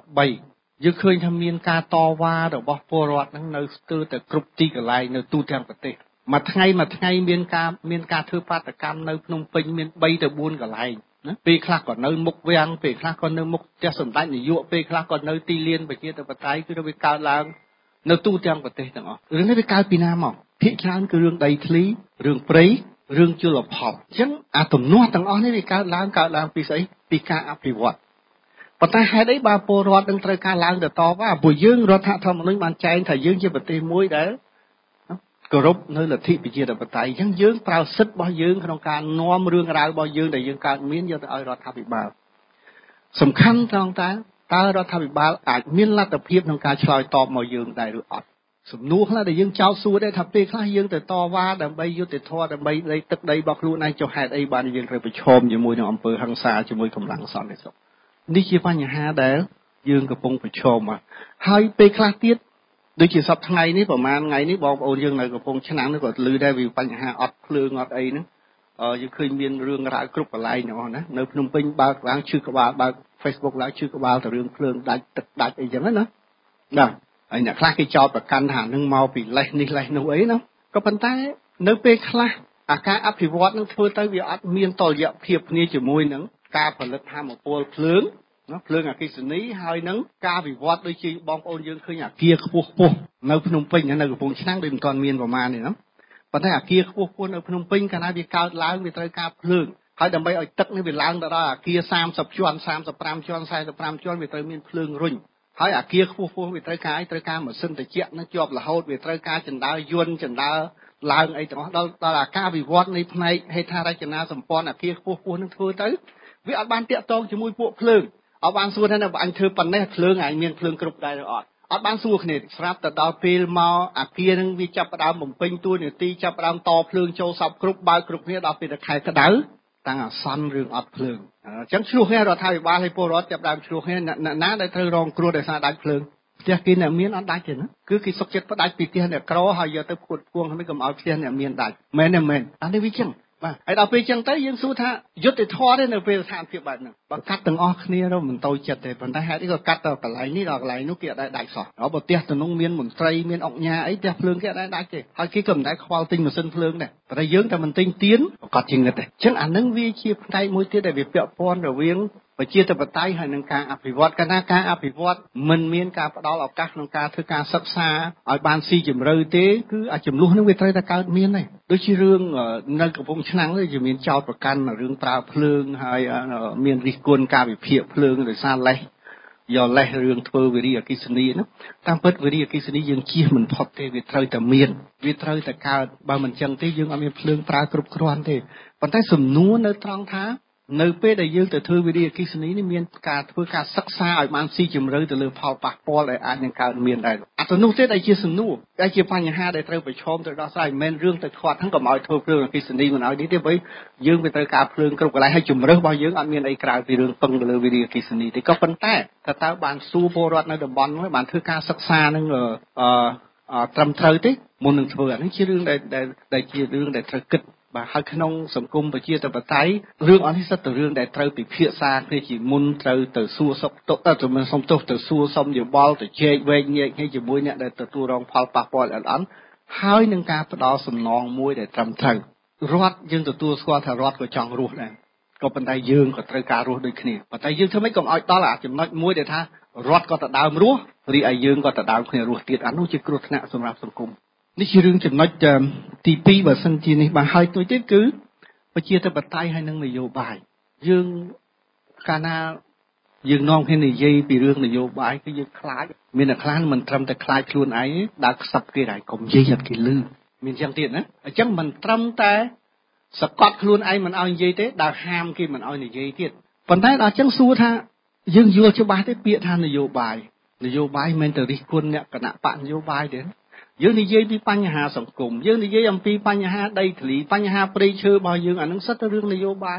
2013យើងឃើញថាមានការតវ៉ារបស់ពលរដ្ឋហ្នឹងនៅស្ទើរតែគ្រប់ទីកន្លែងនៅទូទាំងប្រទេសមួយថ្ងៃមានការធ្វើបាតកម្មនៅភ្នំពេញមាន3ទៅ4កន្លែងណាពេលខ្លះក៏នៅមុខវាំងពេលខ្លះក៏នៅមុខផ្ទះសម្ដេចនាយកពេលខ្លះក៏នៅទីលានប្រជាធិបតេយ្យគឺវាកើតឡើងនៅទូទាំងប្រទេសទាំងអស់រឿងនេះវាកើតពីណាមកភាគច្រើនគឺរឿងដីធ្លីរឿងព្រៃរឿងជលផលអញ្ចឹងអាទំនាស់ទាំងអស់នេះវាកើតឡើងពីស្អីពីការអភិវឌ្ឍប៉ុន្តែហេតុអីបើពលរដ្ឋនឹងត្រូវការឡើងទៅតវ៉ាព្រោះយើងរដ្ឋធម្មនុញ្ញបានចែងថាយើងជាប្រទេសមួយដែលគោរពនៅលទ្ធិប្រជាធិបតេយ្យអញ្ចឹងយើងប្រើសិទ្ធិរបស់យើងក្នុងការនាំរឿងរ៉ាវរបស់យើងដែលយើងកើតមានយកទៅឲ្យរដ្ឋាភិបាលសំខាន់ត្រង់តើរដ្ឋាភិបាលអាចមានលទ្ធភាពក្នុងការឆ្លើយតបមកយើងដែរឬអត់សំណួរខ្លះដែលយើងចោទសួរដែរថាពេលខ្លះយើងទៅតវ៉ាដើម្បីយុត្តិធម៌ដើម្បីដីទឹកដីរបស់ខ្លួនឯងចុះហេតុអីបានយើងត្រូវប្រឈមជាមួយនឹងអំពើហិង្សាជាមួយកម្លាំងសន្តិសុខនេះជាបញ្ហាដែលយើងកំពុងប្រឈមមកហើយពេលខ្លះទៀតដូចជាសប្តាហ៍ថ្ងៃនេះប្រហែលថ្ងៃនេះបងប្អូនយើងនៅកំពង់ឆ្នាំងនេះក៏ឮដែរវាបញ្ហាអត់ភ្លើងអត់អីហ្នឹងយើងឃើញមានរឿងរ៉ាវគ្រប់កន្លែងទាំងអស់ណានៅភ្នំពេញបើកឡើងឈឺក្បាលបើក Facebook ឡើងឈឺក្បាលទៅរឿងភ្លើងដាច់ទឹកដាច់អីចឹងណាបាទហើយអ្នកខ្លះគេចោទប្រកាន់ថានឹងមកពីលេសនេះលេសនោះអីណាក៏ប៉ុន្តែនៅពេលខ្លះអាការអភិវឌ្ឍនឹងធ្វើទៅវាអត់មានតុល្យភាពគ្នាជាមួយនឹងការផលិតថាមពលភ្លើងភ្លើងអគ្គិសនីហើយនឹងការវិវត្តដូចជាបងប្អូនយើងឃើញអាគារខ្ពស់នៅភ្នំពេញនៅកំពង់ឆ្នាំងដូចមិនទាន់មានប្រមាណទេណាប៉ុន្តែអាគារខ្ពស់នៅភ្នំពេញកាលណាវាកើតឡើងវាត្រូវការភ្លើងហើយដើម្បីឲ្យទឹកនេះវាឡើងទៅដល់អាគារ30ជាន់35ជាន់45ជាន់វាត្រូវមានភ្លើងរុញហើយអាគារខ្ពស់វាត្រូវការម៉ាស៊ីនត្រជាក់នឹងជាប់រហូតវាត្រូវការចណ្ដើរយន្តចណ្ដើរឡើងអីទាំងអស់ដល់អាការវិវត្តនៃផ្នែកហេដ្ឋារចនាសម្ព័ន្ធអាគារខ្ពស់នឹងធ្វើទៅវាអត់បានតាក់ទងជាមួយពួកភ្លើងអត់បានសួរថាអញធ្វើប៉ុណ្ណេះភ្លើងឯងមានភ្លើងគ្រប់ដែរឬអត់បានសួរគ្នាស្រាប់តែដល់ពេលមកអាគារនឹងវាចាប់ផ្ដើមបំពេញតួនាទីចាប់ផ្ដើមតភ្លើងចូលសពគ្រប់បើកគ្រប់គ្នាដល់ពេលតែខែក្តៅតាំងអាសន្នរឿងអត់ភ្លើងអញ្ចឹងឆ្លោះគ្នារដ្ឋាភិបាលហើយពលរដ្ឋចាប់ផ្ដើមឆ្លោះគ្នាអ្នកណាដែលត្រូវរងគ្រោះដោយសារដាច់ភ្លើងផ្ទះគេអ្នកមានអត់ដាច់ទេណាគឺគេសុកចិត្តផ្ដាច់ពីផ្ទះអ្នកក្រហើយយកទៅផ្គត់ផ្គង់ហើយកុំឲ្យផ្ទះអ្នកមានដាច់មែនទេមែនអានេះវាចឹងបាទហើយដល់ពេលចឹងទៅយើងសួរថាយុត្តិធម៌ទេនៅពេលស្ថានភាពបែបហ្នឹងបើកាត់ទាំងអស់គ្នាទៅមិនតូចចិត្តទេប៉ុន្តែហេតុអីក៏កាត់ទៅកន្លែងនេះដល់កន្លែងនោះគេអត់ដែរដាច់សោះដល់បើផ្ទះទំនងមានមន្ត្រីមានអង្គញាអីផ្ទះភ្លើងគេអត់ដែរដាច់ទេហើយគេក៏មិនដែរខ្វល់ទិញម៉ាស៊ីនភ្លើងដែរតែយើងតែមិនទិញទៀនក៏ជាងឹតដែរអញ្ចឹងអានឹងវាជាផ្នែកមួយទៀតដែលវាពាក់ព័ន្ធរវាងប្រជាធិបតេយ្យហើយនឹងការអភិវឌ្ឍកាលណាការអភិវឌ្ឍមិនមានការផ្ដល់ឱកាសក្នុងការធ្វើការសិក្សាឲ្យបានស៊ីជម្រៅទេគឺអាចំនួននឹងវាត្រូវតែកើតមានដែរដូចជារឿងនៅកំពង់ឆ្នាំងវាមានចោតប្រកាន់រឿងប្រើភ្លើងហើយមានរិះគន់ការវិភាគភ្លើងដោយសារលេសយកលេសរឿងធ្វើវិរិយអគ្គិសនីណាតាមពិតវិរិយអគ្គិសនីយើងជៀសមិនផុតទេវាត្រូវតែមានវាត្រូវតែកើតបើមិនចឹងទេយើងអត់មានភ្លើងប្រើគ្រប់គ្រាន់ទេប៉ុន្តែសំណួរនៅត្រង់ថានៅពេលដែលយើងទៅធ្វើវិរិយអគ្គិសនីនេះមានការធ្វើការសិក្សាឲ្យបានស៊ីជម្រៅទៅលើផលប៉ះពាល់ដែលអាចនឹងកើតមានដែរអាទៅនោះទេដែលជាសំណួរដែលជាបញ្ហាដែលត្រូវប្រឈមទៅដោះស្រាយមិនមែនរឿងទៅខាត់ហ្នឹងកុំឲ្យធ្វើភ្លើងអគ្គិសនីមិនឲ្យនេះទេព្រោះយើងវាត្រូវការភ្លើងគ្រប់កន្លែងហើយជម្រើសរបស់យើងអត់មានអីក្រៅពីរឿងពឹងទៅលើវិរិយអគ្គិសនីទេក៏ប៉ុន្តែតើបានសួរពលរដ្ឋនៅតំបន់នោះបានធ្វើការសិក្សានឹងត្រឹមត្រូវទេមុននឹងធ្វើអានេះជារឿងដែលជារឿងដែលត្រូវគិតបាទហើយក្នុងសង្គមប្រជាធិបតេយ្យរឿងអស់នេះសិតតែរឿងដែលត្រូវពិភាក្សាគ្នាជាមុនត្រូវទៅសួរសុខទុក្ខទៅសុំទោសទៅសួរសុំយោបល់ទៅជែកវែកញែកគ្នាជាមួយអ្នកដែលទទួលរងផលប៉ះពាល់អត់អន់ហើយនឹងការផ្ដល់សំណងមួយដែលត្រឹមត្រូវរដ្ឋយើងទទួលស្គាល់ថារដ្ឋក៏ចង់រស់ដែរក៏ប៉ុន្តែយើងក៏ត្រូវការរស់ដូចគ្នាប៉ុន្តែយើងធ្វើម៉េចកុំឲ្យដល់អាចំណុចមួយដែលថារដ្ឋក៏ទៅដើមរស់រីឯយើងក៏ទៅដើមគ្នារស់ទៀតអានោះជាគ្រោះថ្នាក់សម្រាប់សង្គមនេះជារឿងចំណុចទី2បើសិនជានេះបានហើយទៅទៀតគឺប្រជាធិបតេយ្យហើយនឹងនយោបាយយើងកាលណាយើងនាំគ្នានិយាយពីរឿងនយោបាយគឺយើងខ្លាចមានតែខ្លាចមិនត្រឹមតែខ្លាចខ្លួនឯងដើរខ្សឹបគេដែរកុំនិយាយអត់គេលឺមានចឹងទៀតណាអញ្ចឹងមិនត្រឹមតែសកត់ខ្លួនឯងមិនឲ្យនិយាយទេដើរហាមគេមិនឲ្យនិយាយទៀតប៉ុន្តែដល់ចឹងសួរថាយើងយល់ច្បាស់ទេពាក្យថានយោបាយមិនមែនទៅរិះគន់អ្នកគណៈបកនយោបាយទេយើងនិយាយពីបញ្ហាសង្គមយើងនិយាយអំពីបញ្ហាដីធ្លីបញ្ហាព្រៃឈើរបស់យើងអានឹងសិតទៅរឿងនយោបាយហើយ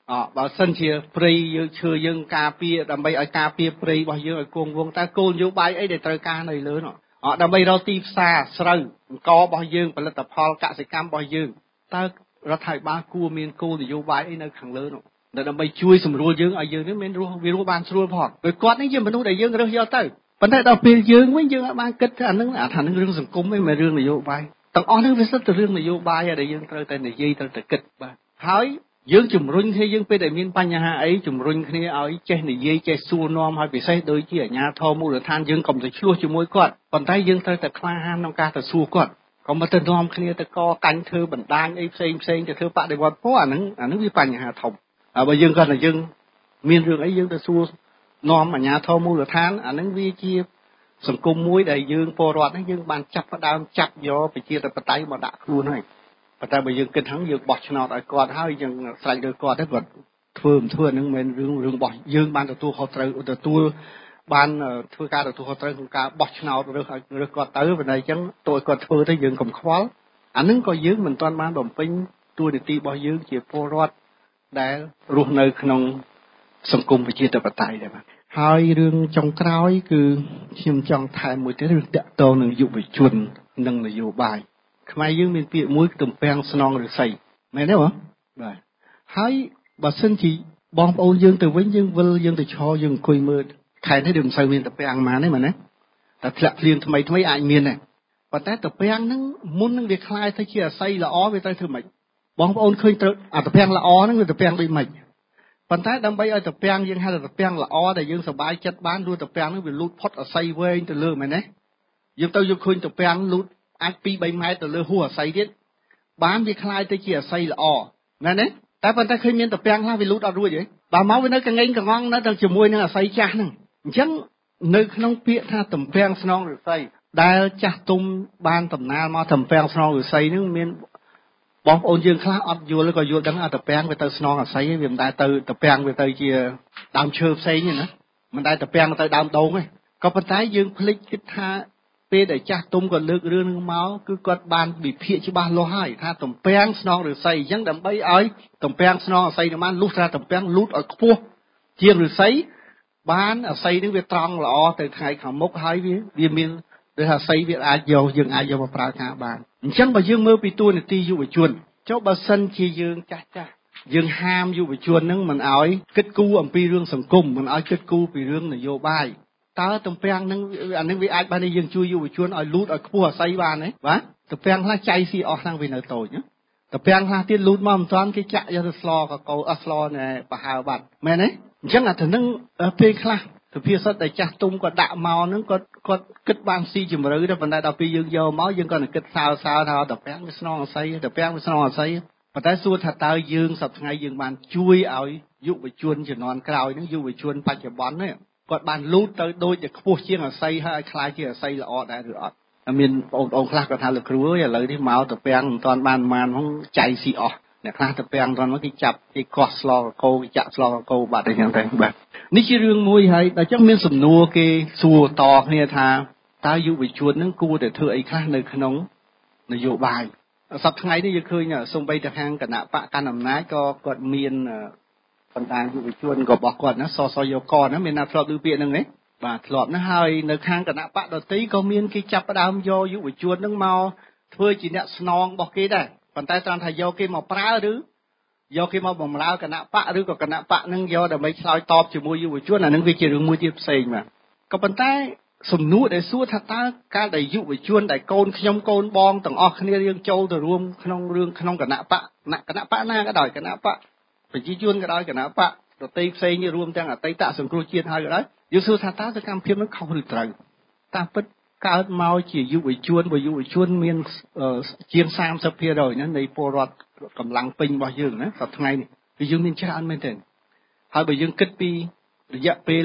បើសិនជាព្រៃយើងឈើយើងការពារដើម្បីឲ្យការពារព្រៃរបស់យើងឲ្យគង់វង្សតើគោលនយោបាយអីដែលត្រូវការនៅលើនោះដើម្បីរកទីផ្សារស្រូវអង្គរបស់យើងផលិតផលកសិកម្មរបស់យើងតើរដ្ឋាភិបាលគួរមានគោលនយោបាយអីនៅខាងលើនោះដើម្បីជួយសម្រួលយើងឲ្យយើងនេះមានរស់បានស្រួលផងដោយគាត់នេះជាមនុស្សដែលយើងរើសយកទៅប៉ុន្តែដល់ពេលយើងវិញយើងអាចបានគិតថាអានឹងរឿងសង្គមឯងមិនរឿងនយោបាយទាំងអស់នេះវាសិតទៅរឿងនយោបាយដែលយើងត្រូវតែនិយាយត្រូវតែគិតបាទហើយយើងជំរុញគ្នាយើងពេលដែលមានបញ្ហាអីជំរុញគ្នាឲ្យចេះនិយាយចេះសួរនាំឲ្យពិសេសដូចជាអាជ្ញាធរមូលដ្ឋានយើងកុំទៅឆ្លោះជាមួយគាត់ប៉ុន្តែយើងត្រូវតែក្លាហានក្នុងការទៅសួរគាត់កុំទៅនាំគ្នាទៅកកាញ់ធ្វើបណ្ដាញអីផ្សេងទៅធ្វើបដិវត្តព្រោះអានឹងវាបញ្ហាធំបើយើងគាត់ថាយើងមានរឿងអីយើងទៅសួរនាំអាជ្ញាធរមូលដ្ឋានអានឹងវាជាសង្គមមួយដែលយើងពលរដ្ឋនេះយើងបានចាប់ផ្ដើមចាប់យកប្រជាធិបតេយ្យមកដាក់ខ្លួនហើយប៉ុន្តែបើយើងគិតហ្នឹងយើងបោះឆ្នោតឲ្យគាត់ហើយយើងស្រេចលើគាត់ទេគាត់ធ្វើហ្នឹងមិនមែនរឿងរបស់យើងបានទទួលខុសត្រូវទទួលបានធ្វើការទទួលខុសត្រូវក្នុងការបោះឆ្នោតរើសគាត់ទៅប៉ុន្តែអញ្ចឹងទោះឲ្យគាត់ធ្វើទៅយើងកុំខ្វល់អាហ្នឹងក៏យើងមិនទាន់បានបំពេញតួនាទីរបស់យើងជាពលរដ្ឋដែលរស់នៅក្នុងសង្គមប្រជាធិបតេយ្យដែរបាទហើយរឿងចុងក្រោយគឺខ្ញុំចង់ថែមមួយទៀតរឿងតាក់ទងនឹងយុវជននិងនយោបាយខ្មែរយើងមានពាក្យមួយទំពាំងស្នងឫស្សីមែនទេបងបាទហើយបើសិនជាបងប្អូនយើងទៅវិញយើងវិលយើងទៅឈរយើងអង្គុយមើលខែនេះដូចមិនសូវមានទំពាំងហ្មងទេមែនទេតែធ្លាក់ភ្លៀងថ្មីអាចមានដែរប៉ុន្តែទំពាំងហ្នឹងមុននឹងវាคล้ายទៅជាអាស័យល្អវាត្រូវធ្វើម៉េចបងប្អូនឃើញត្រូវអាទំពាំងល្អហ្នឹងវាទំពាំងដូចម៉េចប៉ុន្តែដើម្បីឲ្យទំពាំងយើងហៅថាទំពាំងល្អដែលយើងសប្បាយចិត្តបានព្រោះទំពាំងហ្នឹងវាលូតផុតអាស័យវែងទៅលើមែនទេយើងទៅយកឃើញទំពាំងលូតអាច 2-3 ម៉ែត្រទៅលើហួសអាស័យទៀតបានវាคล้ายទៅជាអាស័យល្អមែនទេតែប៉ុន្តែឃើញមានទំពាំងខ្លះវាលូតអត់រួចទេបើមកវានៅកងែងកងងនៅតែជាមួយនឹងអាស័យចាស់ហ្នឹងអញ្ចឹងនៅក្នុងពាក្យថាទំពាំងស្នងឫស្សីដែលចាស់ទុំបានតំណាលមកទំពាំងស្នងឫស្សីហ្នឹងមានបងប្អូនយើងខ្លះអត់យល់ក៏យល់ដឹងថាទំពាំងវាទៅស្នងអាស័យវាមិនដែលទៅទំពាំងវាទៅជាដើមឈើផ្សេងទេណាមិនដែលទំពាំងទៅដើមដូងទេក៏ប៉ុន្តែយើងភ្លេចគិតថាពេលដែលចាស់ទុំក៏លើករឿងនឹងមកគឺគាត់បានវិភាគច្បាស់លាស់ហើយថាទំពាំងស្នងឫស្សីអញ្ចឹងដើម្បីឲ្យទំពាំងស្នងអាស័យនឹងបានលុះថាទំពាំងលូតឲ្យខ្ពស់ជាងឫស្សីបានអាស័យនឹងវាត្រង់ល្អទៅថ្ងៃខាងមុខហើយវាមានដូចថាអាស័យវាអាចយកយើងអាចយកមកប្រើការបានអញ្ចឹងបើយើងមើលពីតួនាទីយុវជនចុះបើសិនជាយើងចាស់យើងហាមយុវជននឹងមិនឲ្យគិតគូរអំពីរឿងសង្គមមិនឲ្យគិតគូរពីរឿងនយោបាយតើទំពាំងនឹងអានឹងវាអាចបានយើងជួយយុវជនឲ្យលូតឲ្យខ្ពស់អាស័យបានទេបាទទំពាំងខ្លះចៃស៊ីអស់ហ្នឹងវានៅតូចទំពាំងខ្លះទៀតលូតមកមិនទាន់គេចាក់យកទៅស្លកកោស្លណែប្រហើបាត់មែនទេអញ្ចឹងអាទៅនឹងពេលខ្លះសុភាសិតដែលចាស់ទុំគាត់ដាក់មកហ្នឹងគាត់គិតបានស៊ីជម្រៅដែរប៉ុន្តែដល់ពេលយើងយកមកយើងក៏នឹងគិតសើថាទំពាំងវាស្នងអាស័យទំពាំងវាស្នងអាស័យប៉ុន្តែសួរថាតើយើងសប្តាហ៍ថ្ងៃយើងបានជួយឲ្យយុវជនជំនាន់ក្រោយហ្នឹងយុវជនបច្ចុប្បន្ននេះគាត់បានលូតទៅដូចតែខ្ពស់ជាងអាស័យហើយខ្លាចជាអាស័យល្អដែរឬអត់មានបងប្អូនខ្លះគាត់ថាលោកគ្រូអើយឥឡូវនេះមកទំពាំងមិនទាន់បានហ្នឹងចៃស៊ីអស់អ្នកខ្លះទំពាំងមិនទាន់មកគេចាប់គេកោះស្លកកោគេចាក់ស្លកកោបាត់អីចឹងទៅបាទនេះជារឿងមួយហើយដល់ចឹងមានសំណួរគេសួរតគ្នាថាតើយុវជននឹងគួរតែធ្វើអីខ្លះនៅក្នុងនយោបាយសប្តាហ៍ថ្ងៃនេះយើងឃើញសូម្បីតែខាងគណៈបកកណ្ដាលអំណាចក៏គាត់មានបណ្ដាញយុវជនរបស់គាត់ណាសយកកណាមានណាធ្លាប់ឮពាក្យហ្នឹងទេបាទធ្លាប់ណាហើយនៅខាងគណៈបកដតីក៏មានគេចាប់ផ្ដើមយកយុវជនហ្នឹងមកធ្វើជាអ្នកស្នងរបស់គេដែរប៉ុន្តែត្រង់ថាយកគេមកប្រើឬយកគេមកបម្រើគណៈបកឬក៏គណៈបកហ្នឹងយកដើម្បីឆ្លើយតបជាមួយយុវជនអាហ្នឹងវាជារឿងមួយទៀតផ្សេងបាទក៏ប៉ុន្តែសំណួរដែលសួរថាតើកាលដែលយុវជនដែលកូនខ្ញុំកូនបងទាំងអស់គ្នាយើងចូលទៅរួមក្នុងរឿងក្នុងគណៈបកណាក៏ដោយគណៈបកប្រជាជនក៏ដោយគណៈបកដតីផ្សេងនេះរួមទាំងអតីតសង្គ្រោះជាតិហើយក៏ដោយយើងសួរថាតើសកម្មភាពនោះខុសឬត្រូវតាមពិតកើតមកជាយុវជនមានជាង 30% ណានៃពលរដ្ឋកម្លាំងពេញរបស់យើងណាសប្តាហ៍ថ្ងៃនេះគឺយើងមានច្រើនមែនទែនហើយបើយើងគិតពីរយៈពេល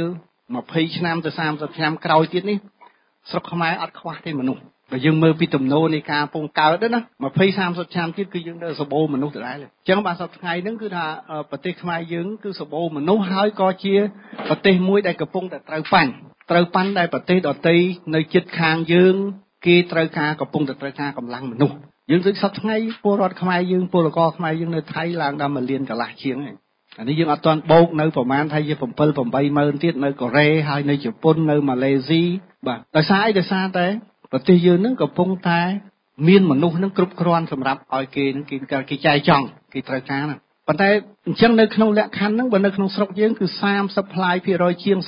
20ឆ្នាំទៅ30ឆ្នាំក្រោយទៀតនេះស្រុកខ្មែរអត់ខ្វះទេមនុស្សបើយើងមើលពីទំនោរនៃការពងកើតណា20-30ឆ្នាំទៀតគឺយើងនៅសបោមនុស្សដដែលអញ្ចឹងបាទសប្តាហ៍ថ្ងៃហ្នឹងគឺថាប្រទេសខ្មែរយើងគឺសបោមនុស្សហើយក៏ជាប្រទេសមួយដែលកំពុងតែត្រូវប៉ាន់ដែលប្រទេសដទៃនៅជិតខាងយើងគេកំពុងតែត្រូវការកម្លាំងមនុស្សយើងដូចសប្តាហ៍ថ្ងៃពលរដ្ឋខ្មែរយើងពលករខ្មែរយើងនៅថៃឡើងដល់1លានកន្លះជាងហើយអានេះយើងអត់ទាន់បូកនៅប្រមាណថាជា7-80000ទៀតនៅកូរ៉េហើយនៅជប៉ុននៅម៉ាឡេស៊ីបាទដោយសារអីដោយសារតែប្រទេសយើងនឹងកំពុងតែមានមនុស្សនឹងគ្រប់គ្រាន់សម្រាប់ឲ្យគេនឹងគេចែកចង់គេត្រូវការណាប៉ុន្តែអញ្ចឹងនៅក្នុងលក្ខខណ្ឌហ្នឹងបើនៅក្នុងស្រុកយើងគឺ30%ជាង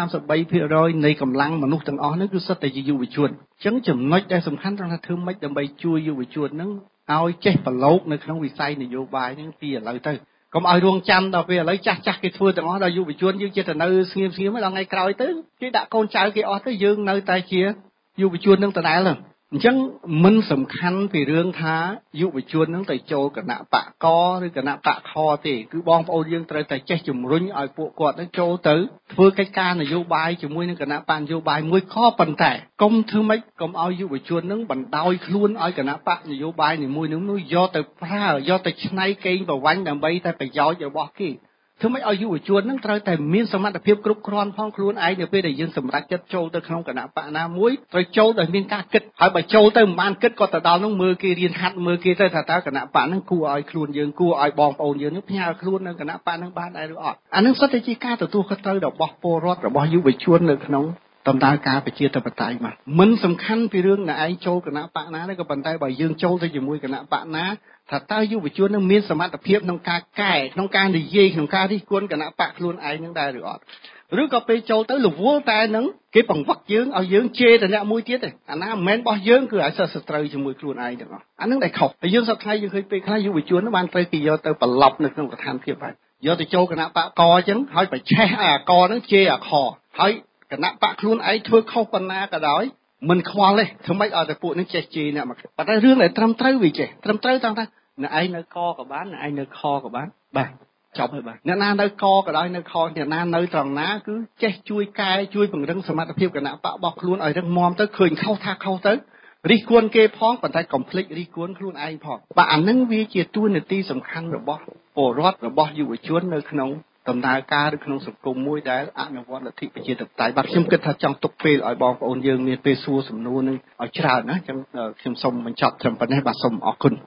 33%នៃកម្លាំងមនុស្សទាំងអស់ហ្នឹងគឺសុទ្ធតែជាយុវជនអញ្ចឹងចំណុចដែលសំខាន់ត្រង់ថាធ្វើម៉េចដើម្បីជួយយុវជនហ្នឹងឲ្យចេះប្រឡូកនៅក្នុងវិស័យនយោបាយហ្នឹងពីឥឡូវទៅកុំឲ្យរងចាំដល់ពេលឥឡូវចាស់គេធ្វើទាំងអស់ដល់យុវជនយើងចិត្តតែនៅស្ងៀមៗដល់ថ្ងៃក្រោយទៅគេដាក់កូនចៅគេអស់ទៅយើងនៅតែជាយុវជននឹងដដែលហ្នឹងអញ្ចឹងមិនសំខាន់ពីរឿងថាយុវជននឹងទៅចូលគណៈបកកឬគណៈបកខទេគឺបងប្អូនយើងត្រូវតែចេះជំរុញឲ្យពួកគាត់នឹងចូលទៅធ្វើកិច្ចការនយោបាយជាមួយនឹងគណៈបកនយោបាយមួយក៏ប៉ុន្តែកុំធ្វើម៉េចកុំឲ្យយុវជននឹងបណ្ដោយខ្លួនឲ្យគណៈបកនយោបាយនីមួយៗយកទៅប្រើយកទៅច្នៃកេងប្រវ័ញ្ចដើម្បីតែប្រយោជន៍របស់គេធ្វើម៉េចឲ្យយុវជននឹងត្រូវតែមានសមត្ថភាពគ្រប់គ្រាន់ផងខ្លួនឯងនៅពេលដែលយើងសម្រេចចិត្តចូលទៅក្នុងគណៈបកណាមួយត្រូវចូលដោយមានការគិតហើយបើចូលទៅមិនបានគិតក៏ទៅដល់នោះមើលគេរៀនហាត់មើលគេទៅថាតើគណៈបកហ្នឹងគួរឲ្យខ្លួនយើងគួរឲ្យបងប្អូនយើងនឹងផ្ញើខ្លួននៅគណៈបកហ្នឹងបានដែរឬអត់អានឹងសុទ្ធតែជាការទទួលខុសត្រូវរបស់ពលរដ្ឋរបស់យុវជននៅក្នុងដំណើរការប្រជាធិបតេយ្យមកមិនសំខាន់ពីរឿងណែឯងចូលគណៈបកណាទេក៏ប៉ុន្តែបើយើងចូលទៅជាមួយគណៈបកណាថាតើយុវជននឹងមានសមត្ថភាពក្នុងការកែក្នុងការនិយាយក្នុងការរិះគន់គណៈបកខ្លួនឯងនឹងដែរឬអត់ឬក៏ពេលចូលទៅរវល់តែនឹងគេបង្វឹកយើងឲ្យយើងជេរតែអ្នកមួយទៀតទេអាណាមិនមែនរបស់យើងគឺឲ្យសិស្សត្រូវជាមួយខ្លួនឯងទាំងអស់អានឹងដែលខុសហើយយើងសប្តាហ៍យើងឃើញពេលខ្លះយុវជនបានត្រូវគេយកទៅប្រឡប់នៅក្នុងស្ថានភាពហ្នឹងយកទៅចូលគណៈបកកអញ្ចឹងហើយប្រឆេះឲ្យអាកហ្នឹងជេរអាខហើយគណៈបកខ្លួនឯងធ្វើខុសប៉ុណ្ណាក៏ដោយមិនខ្វល់ទេធ្វើម៉េចឲ្យតែពួកនឹងចេះជេរអ្នកមកប៉ុន្តែរឿងដែលត្រឹមត្រូវវាចេះត្រឹមត្រូវតាមថាអ្នកឯងនៅកក៏បានអ្នកឯងនៅខក៏បានបាទចប់ហើយបាទអ្នកណានៅកក៏ដោយនៅខអ្នកណានៅត្រង់ណាគឺចេះជួយកែជួយពង្រឹងសមត្ថភាពគណៈបករបស់ខ្លួនឲ្យរឹងមាំទៅឃើញខុសថាខុសទៅរិះគន់គេផងប៉ុន្តែកុំភ្លេចរិះគន់ខ្លួនឯងផងបាទអានឹងវាជាតួនាទីសំខាន់របស់ពលរដ្ឋរបស់យុវជននៅក្នុងដំណើរការឬក្នុងសង្គមមួយដែលអនុវត្តលទ្ធិប្រជាធិបតេយ្យបាទខ្ញុំគិតថាចង់ទុកពេលឲ្យបងប្អូនយើងមានពេលសួរសំណួរនឹងឲ្យច្រើនណាអញ្ចឹងខ្ញុំសូមបញ្ចប់ត្រឹមប៉ុណ្ណេះបាទសូមអរគុណ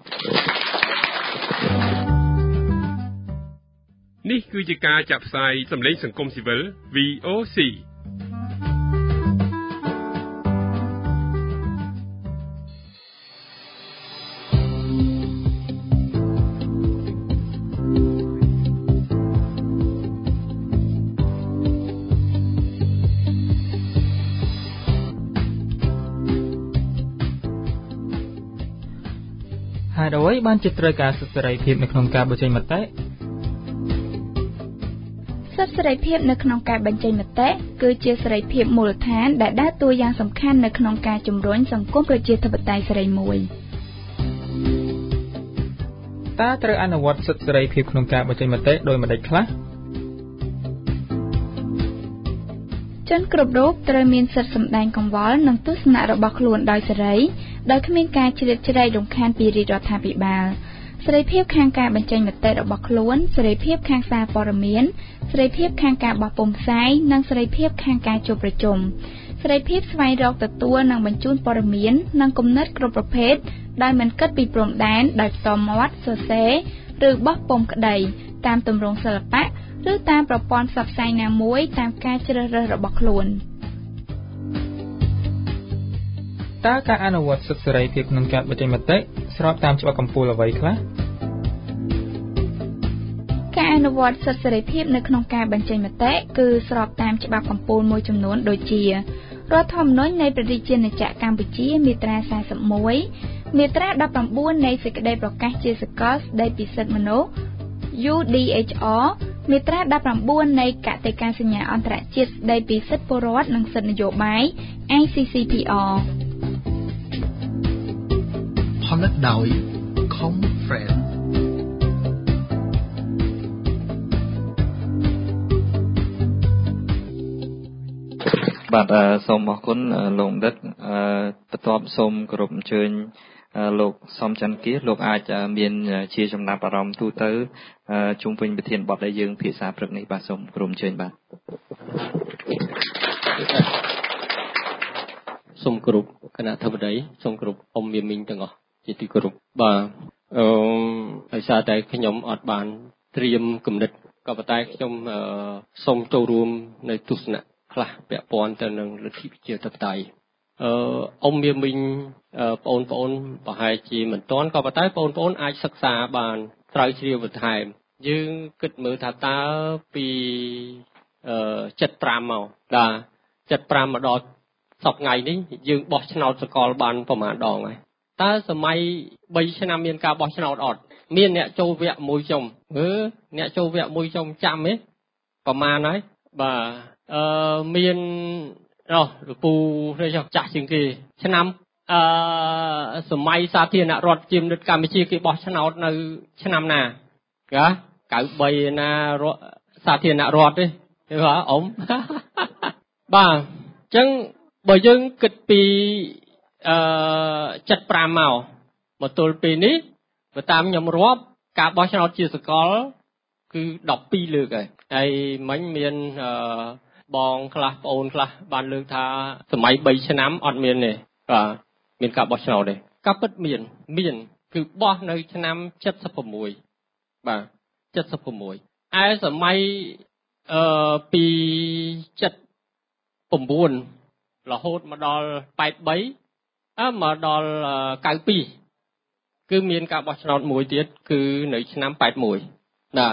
នេះគឺជាការចាក់ផ្សាយសម្លេងសង្គមស៊ីវិល VOC ហើយអ្វីបានជាត្រូវការសិទ្ធិសេរីភាពនៅក្នុងការបញ្ចេញមតិសិទ្ធិសេរីភាពនៅក្នុងការបញ្ចេញមតិគឺជាសេរីភាពមូលដ្ឋានដែលដើរតួយ៉ាងសំខាន់នៅក្នុងការជំរុញសង្គមប្រជាធិបតេយ្យសេរីមួយតើត្រូវអនុវត្តសិទ្ធិសេរីភាពក្នុងការបញ្ចេញមតិដោយម្តេចខ្លះជនគ្រប់រូបត្រូវមានសិទ្ធិសម្ដែងកង្វល់និងទស្សនៈរបស់ខ្លួនដោយសេរីដោយគ្មានការជ្រៀតជ្រែករំខានពីរាជរដ្ឋាភិបាលសេរីភាពខាងការបញ្ចេញមតិរបស់ខ្លួនសេរីភាពខាងសារព័ត៌មានសេរីភាពខាងការបោះពុម្ពផ្សាយនិងសេរីភាពខាងការជួបប្រជុំសេរីភាពស្វែងរកទទួលនិងបញ្ជូនព័ត៌មាននិងគំនិតគ្រប់ប្រភេទដោយមិនគិតពីព្រំដែនដោយផ្ទាល់មាត់សរសេរឬបោះពុម្ពក្តីតាមទម្រង់សិល្បៈឬតាមប្រព័ន្ធផ្សព្វផ្សាយណាមួយតាមការជ្រើសរើសរបស់ខ្លួនតើការអនុវត្តសិទ្ធិសេរីភាពក្នុងការបញ្ចេញមតិស្របតាមច្បាប់កំពូលអ្វីខ្លះការអនុវត្តសិទ្ធិសេរីភាពនៅក្នុងការបញ្ចេញមតិគឺស្របតាមច្បាប់កំពូលមួយចំនួនដូចជារដ្ឋធម្មនុញ្ញនៃព្រះរាជាណាចក្រកម្ពុជាមាត្រា41មាត្រា19នៃសេចក្តីប្រកាសជាសកលស្តីពីសិទ្ធិមនុស្ស UDHR មាត្រា19នៃកតិកាសញ្ញាអន្តរជាតិស្តីពីសិទ្ធិពលរដ្ឋនិងសិទ្ធិនយោបាយ ICCPR ផលិតដោយ Confrere បាទសូមអរគុណលោកបណ្ឌិតបន្ទាប់សូមគោរពអញ្ជើញលោកសំច័ន្ទគាសលោកអាចមានជាចំណាប់អារម្មណ៍ទូទៅជុំវិញប្រធានបទដែលយើងភាសាព្រឹកនេះបាទសូមគោរពអញ្ជើញបាទសូមគោរពគណៈធិបតីសូមគោរពអ៊ំមាមីងទាំងអស់ជាទីគោរពបាទដោយសារតែខ្ញុំអត់បានត្រៀមគំនិតក៏ប៉ុន្តែខ្ញុំសូមចូលរួមនៅទស្សនៈខ្លះពាក់ព័ន្ធទៅនឹងលទ្ធិប្រជាធិបតេយ្យអ៊ំមានមីងបងប្អូនប្រហែលជាមិនទាន់ក៏ប៉ុន្តែបងប្អូនអាចសិក្សាបានស្រាវជ្រាវបន្ថែមយើងគិតមើលថាតើពី75មកបាទ75មកដល់សប្តាហ៍នេះយើងបោះឆ្នោតសកលបានប្រមាណដងហើយតើសម័យ3ឆ្នាំមានការបោះឆ្នោតអត់មានអ្នកចូលវគ្គមួយចុងអ្នកចូលវគ្គមួយចុងចាំទេប្រមាណហើយបាទមានលោកពូនេះចាស់ជាងគេឆ្នាំសម័យសាធារណរដ្ឋជាមនិតកម្ពុជាគេបោះឆ្នោតនៅឆ្នាំណា93ណាសាធារណរដ្ឋទេបាទអ៊ំបាទអញ្ចឹងបើយើងគិតពី75មកទល់ពេលនេះបើតាមខ្ញុំរាប់ការបោះឆ្នោតជាសកលគឺ12លើកហើយមិញមានបងខ្លះប្អូនខ្លះបានលើកថាសម័យ3ឆ្នាំអត់មានទេបាទមានការបោះឆ្នោតទេការពិតមានគឺបោះនៅឆ្នាំ76បាទ76ឯសម័យពី79រហូតមកដល់83មកដល់92គឺមានការបោះឆ្នោតមួយទៀតគឺនៅឆ្នាំ81ណា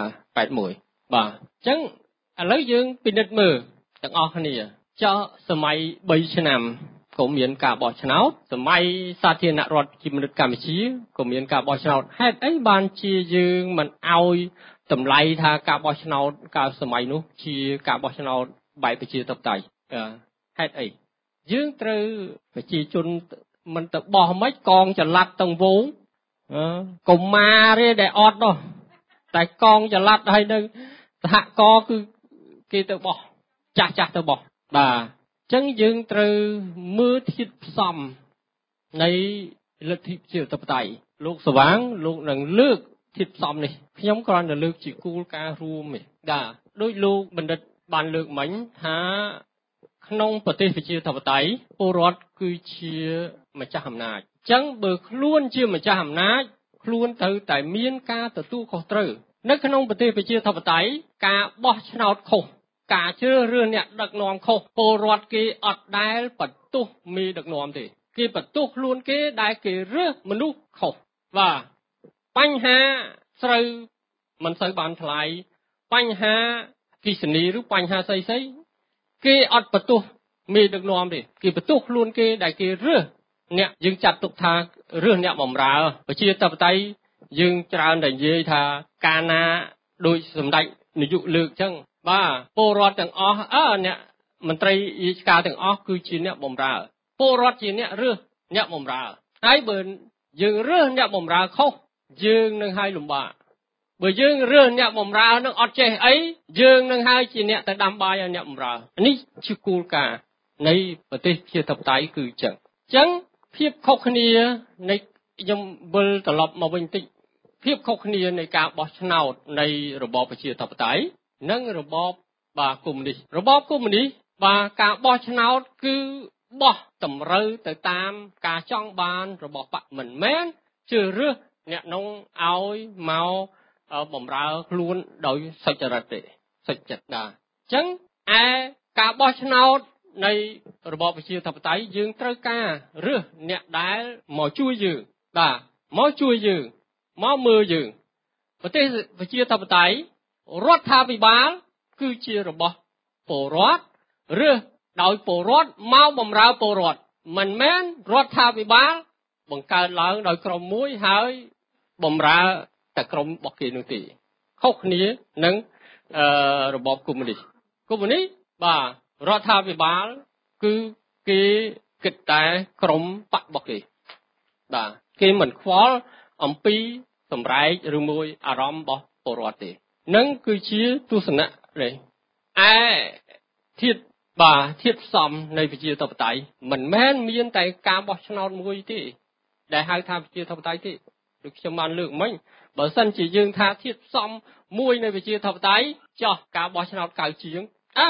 81បាទអញ្ចឹងឥឡូវយើងពិនិត្យមើលទាំងអស់គ្នាចុះសម័យ3ឆ្នាំក៏មានការបោះឆ្នោតសម័យសាធារណរដ្ឋជាមនិតកម្ពុជាក៏មានការបោះឆ្នោតហេតុអីបានជាយើងមិនអោយតម្លៃថាការបោះឆ្នោតកាលសម័យនោះជាការបោះឆ្នោតបែបប្រជាធិបតេយ្យហេតុអីយើងត្រូវប្រជាជនមិនទៅបោះមិនកងចល័តទាំងវងកុមារទេដែលអត់នោះតែកងចល័តហើយនៅសហគរគឺគេទៅបោះចាស់ទៅបោះបាទអញ្ចឹងយើងត្រូវមើលធាតុផ្សំនៃលទ្ធិប្រជាធិបតេយ្យលោកស្វាងលោកនឹងលើកធាតុផ្សំនេះខ្ញុំគ្រាន់តែលើកជាគោលការណ៍រួមទេបាទដោយលោកបណ្ឌិតបានលើកមិញថាក្នុងប្រទេសប្រជាធិបតេយ្យពលរដ្ឋគឺជាម្ចាស់អំណាចអញ្ចឹងបើខ្លួនជាម្ចាស់អំណាចខ្លួនត្រូវតែមានការទទួលខុសត្រូវនៅក្នុងប្រទេសប្រជាធិបតេយ្យការបោះឆ្នោតខុសការជ្រើសរើសអ្នកដឹកនាំខុសពលរដ្ឋគេអត់ដែលបន្ទោសមេដឹកនាំទេគេបន្ទោសខ្លួនគេដែលគេរើសមនុស្សខុសបាទបញ្ហាស្រូវមិនសូវបានថ្លៃបញ្ហាគិសនីឬបញ្ហាស្អីគេអត់បន្ទោសមេដឹកនាំទេគេបន្ទោសខ្លួនគេដែលគេរើសអ្នកយើងចាត់ទុកថារើសអ្នកបម្រើប្រជាធិបតេយ្យយើងច្រើនតែនិយាយថាកាលណាដូចសម្ដេចនាយកលើកអញ្ចឹងបាទពលរដ្ឋទាំងអស់អ្នកមន្ត្រីរាជការទាំងអស់គឺជាអ្នកបម្រើពលរដ្ឋជាអ្នករើសអ្នកបម្រើហើយបើយើងរើសអ្នកបម្រើខុសយើងនឹងឲ្យលំបាកបើយើងរើសអ្នកបម្រើនឹងអត់ចេះអីយើងនឹងហើយជាអ្នកទៅដាំបាយឲ្យអ្នកបម្រើនេះជាគោលការណ៍នៃប្រទេសជាធិបតេយ្យគឺអញ្ចឹងភាពខុសគ្នានៃខ្ញុំវិលត្រឡប់មកវិញបន្តិចភាពខុសគ្នានៃការបោះឆ្នោតនៃរបបប្រជាធិបតេយ្យនិងរបបកុម្មុយនីសរបបកុម្មុយនីសបាទការបោះឆ្នោតគឺបោះតម្រូវទៅតាមការចង់បានរបស់បកមិនមែនជ្រើសរើសអ្នកនោះឲ្យមកបំរើខ្លួនដោយសុចរិតទេសុចរិតដែរអញ្ចឹងការបោះឆ្នោតនៃរបបប្រជាធិបតេយ្យយើងត្រូវការរើសអ្នកដែលមកជួយយើងបាទមកជួយយើងមកមើលយើងប្រទេសប្រជាធិបតេយ្យរដ្ឋាភិបាលគឺជារបស់ពលរដ្ឋរើសដោយពលរដ្ឋមកបំរើពលរដ្ឋមិនមែនរដ្ឋាភិបាលបង្កើតឡើងដោយក្រុមមួយហើយបំរើតែក្រុមរបស់គេនោះទេខុសគ្នានឹងរបបកុម្មុយនីសបាទរដ្ឋាភិបាលគឺគេគិតតែក្រុមបករបស់គេបាទគេមិនខ្វល់អំពីសម្រែកឬមួយអារម្មណ៍របស់ពលរដ្ឋទេនឹងគឺជាទស្សនៈនេះធាតុផ្សំនៃប្រជាធិបតេយ្យមិនមែនមានតែការបោះឆ្នោតមួយទេដែលហៅថាប្រជាធិបតេយ្យទេដូចខ្ញុំបានលើកមិញបើសិនជាយើងថាធាតុផ្សំមួយនៃប្រជាធិបតេយ្យចោះការបោះឆ្នោត9ជាង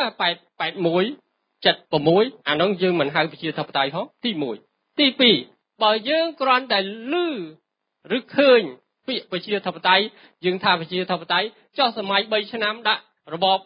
81 76អានោះយើងមិនហៅប្រជាធិបតេយ្យហ៎ទី1ទី2បើយើងគ្រាន់តែឮឬឃើញពាក្យប្រជាធិបតេយ្យយើងថាប្រជាធិបតេយ្យចុះសម័យ3ឆ្នាំដាក់របប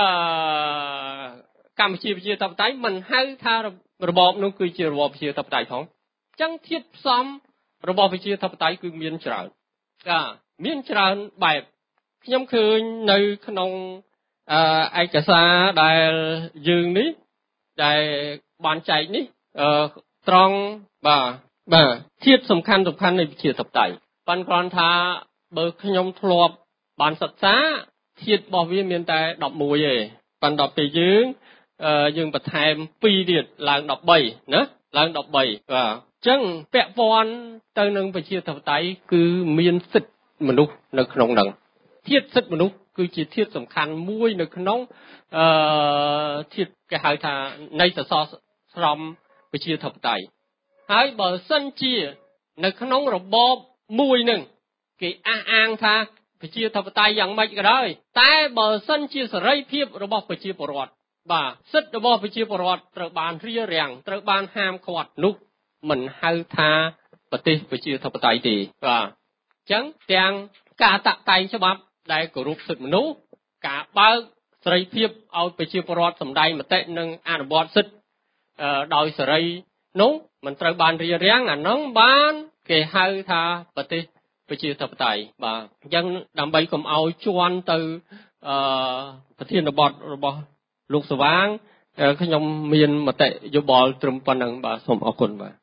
កម្ពុជាប្រជាធិបតេយ្យមិនហៅថារបបនោះគឺជារបបប្រជាធិបតេយ្យផងអញ្ចឹងធាតុផ្សំរបបប្រជាធិបតេយ្យគឺមានច្រើនមានច្រើនបែបខ្ញុំឃើញនៅក្នុងឯកសារដែលយើងនេះដែលបានចែកនេះត្រង់បាទធាតុសំខាន់នៃប្រជាធិបតេយ្យប៉ុន្តែគ្រាន់ថាបើខ្ញុំធ្លាប់បានសិក្សាធាតុរបស់វាមានតែ11ទេប៉ុន្តែពេលយើងបន្ថែម2ទៀតឡើង13ណាឡើង13បាទអញ្ចឹងពាក់ព័ន្ធទៅនឹងប្រជាធិបតេយ្យគឺមានសិទ្ធិមនុស្សនៅក្នុងហ្នឹងធាតុសិទ្ធិមនុស្សគឺជាធាតុសំខាន់មួយនៅក្នុងធាតុគេហៅថានៃសសរស្តម្ភប្រជាធិបតេយ្យហើយបើសិនជានៅក្នុងរបបមួយនឹងគេអះអាងថាប្រជាធិបតេយ្យយ៉ាងម៉េចក៏ដោយតែបើសិនជាសេរីភាពរបស់ប្រជាពលរដ្ឋបាទសិទ្ធិរបស់ប្រជាពលរដ្ឋត្រូវបានរារាំងត្រូវបានហាមឃាត់នោះមិនហៅថាប្រទេសប្រជាធិបតេយ្យទេបាទអញ្ចឹងទាំងការតាក់តែងច្បាប់ដែលគោរពសិទ្ធិមនុស្សការបើកសេរីភាពឲ្យប្រជាពលរដ្ឋសម្ដែងមតិនិងអនុវត្តសិទ្ធិដោយសេរីនោះមិនត្រូវបានរារាំងអានោះបានគេហៅថាប្រទេសប្រជាធិបតេយ្យបាទអញ្ចឹងដើម្បីកុំឲ្យជន់ទៅប្រធានបទរបស់លោកសវាងខ្ញុំមានមតិយោបល់ត្រឹមប៉ុណ្្នឹងបាទសូមអរគុណបាទ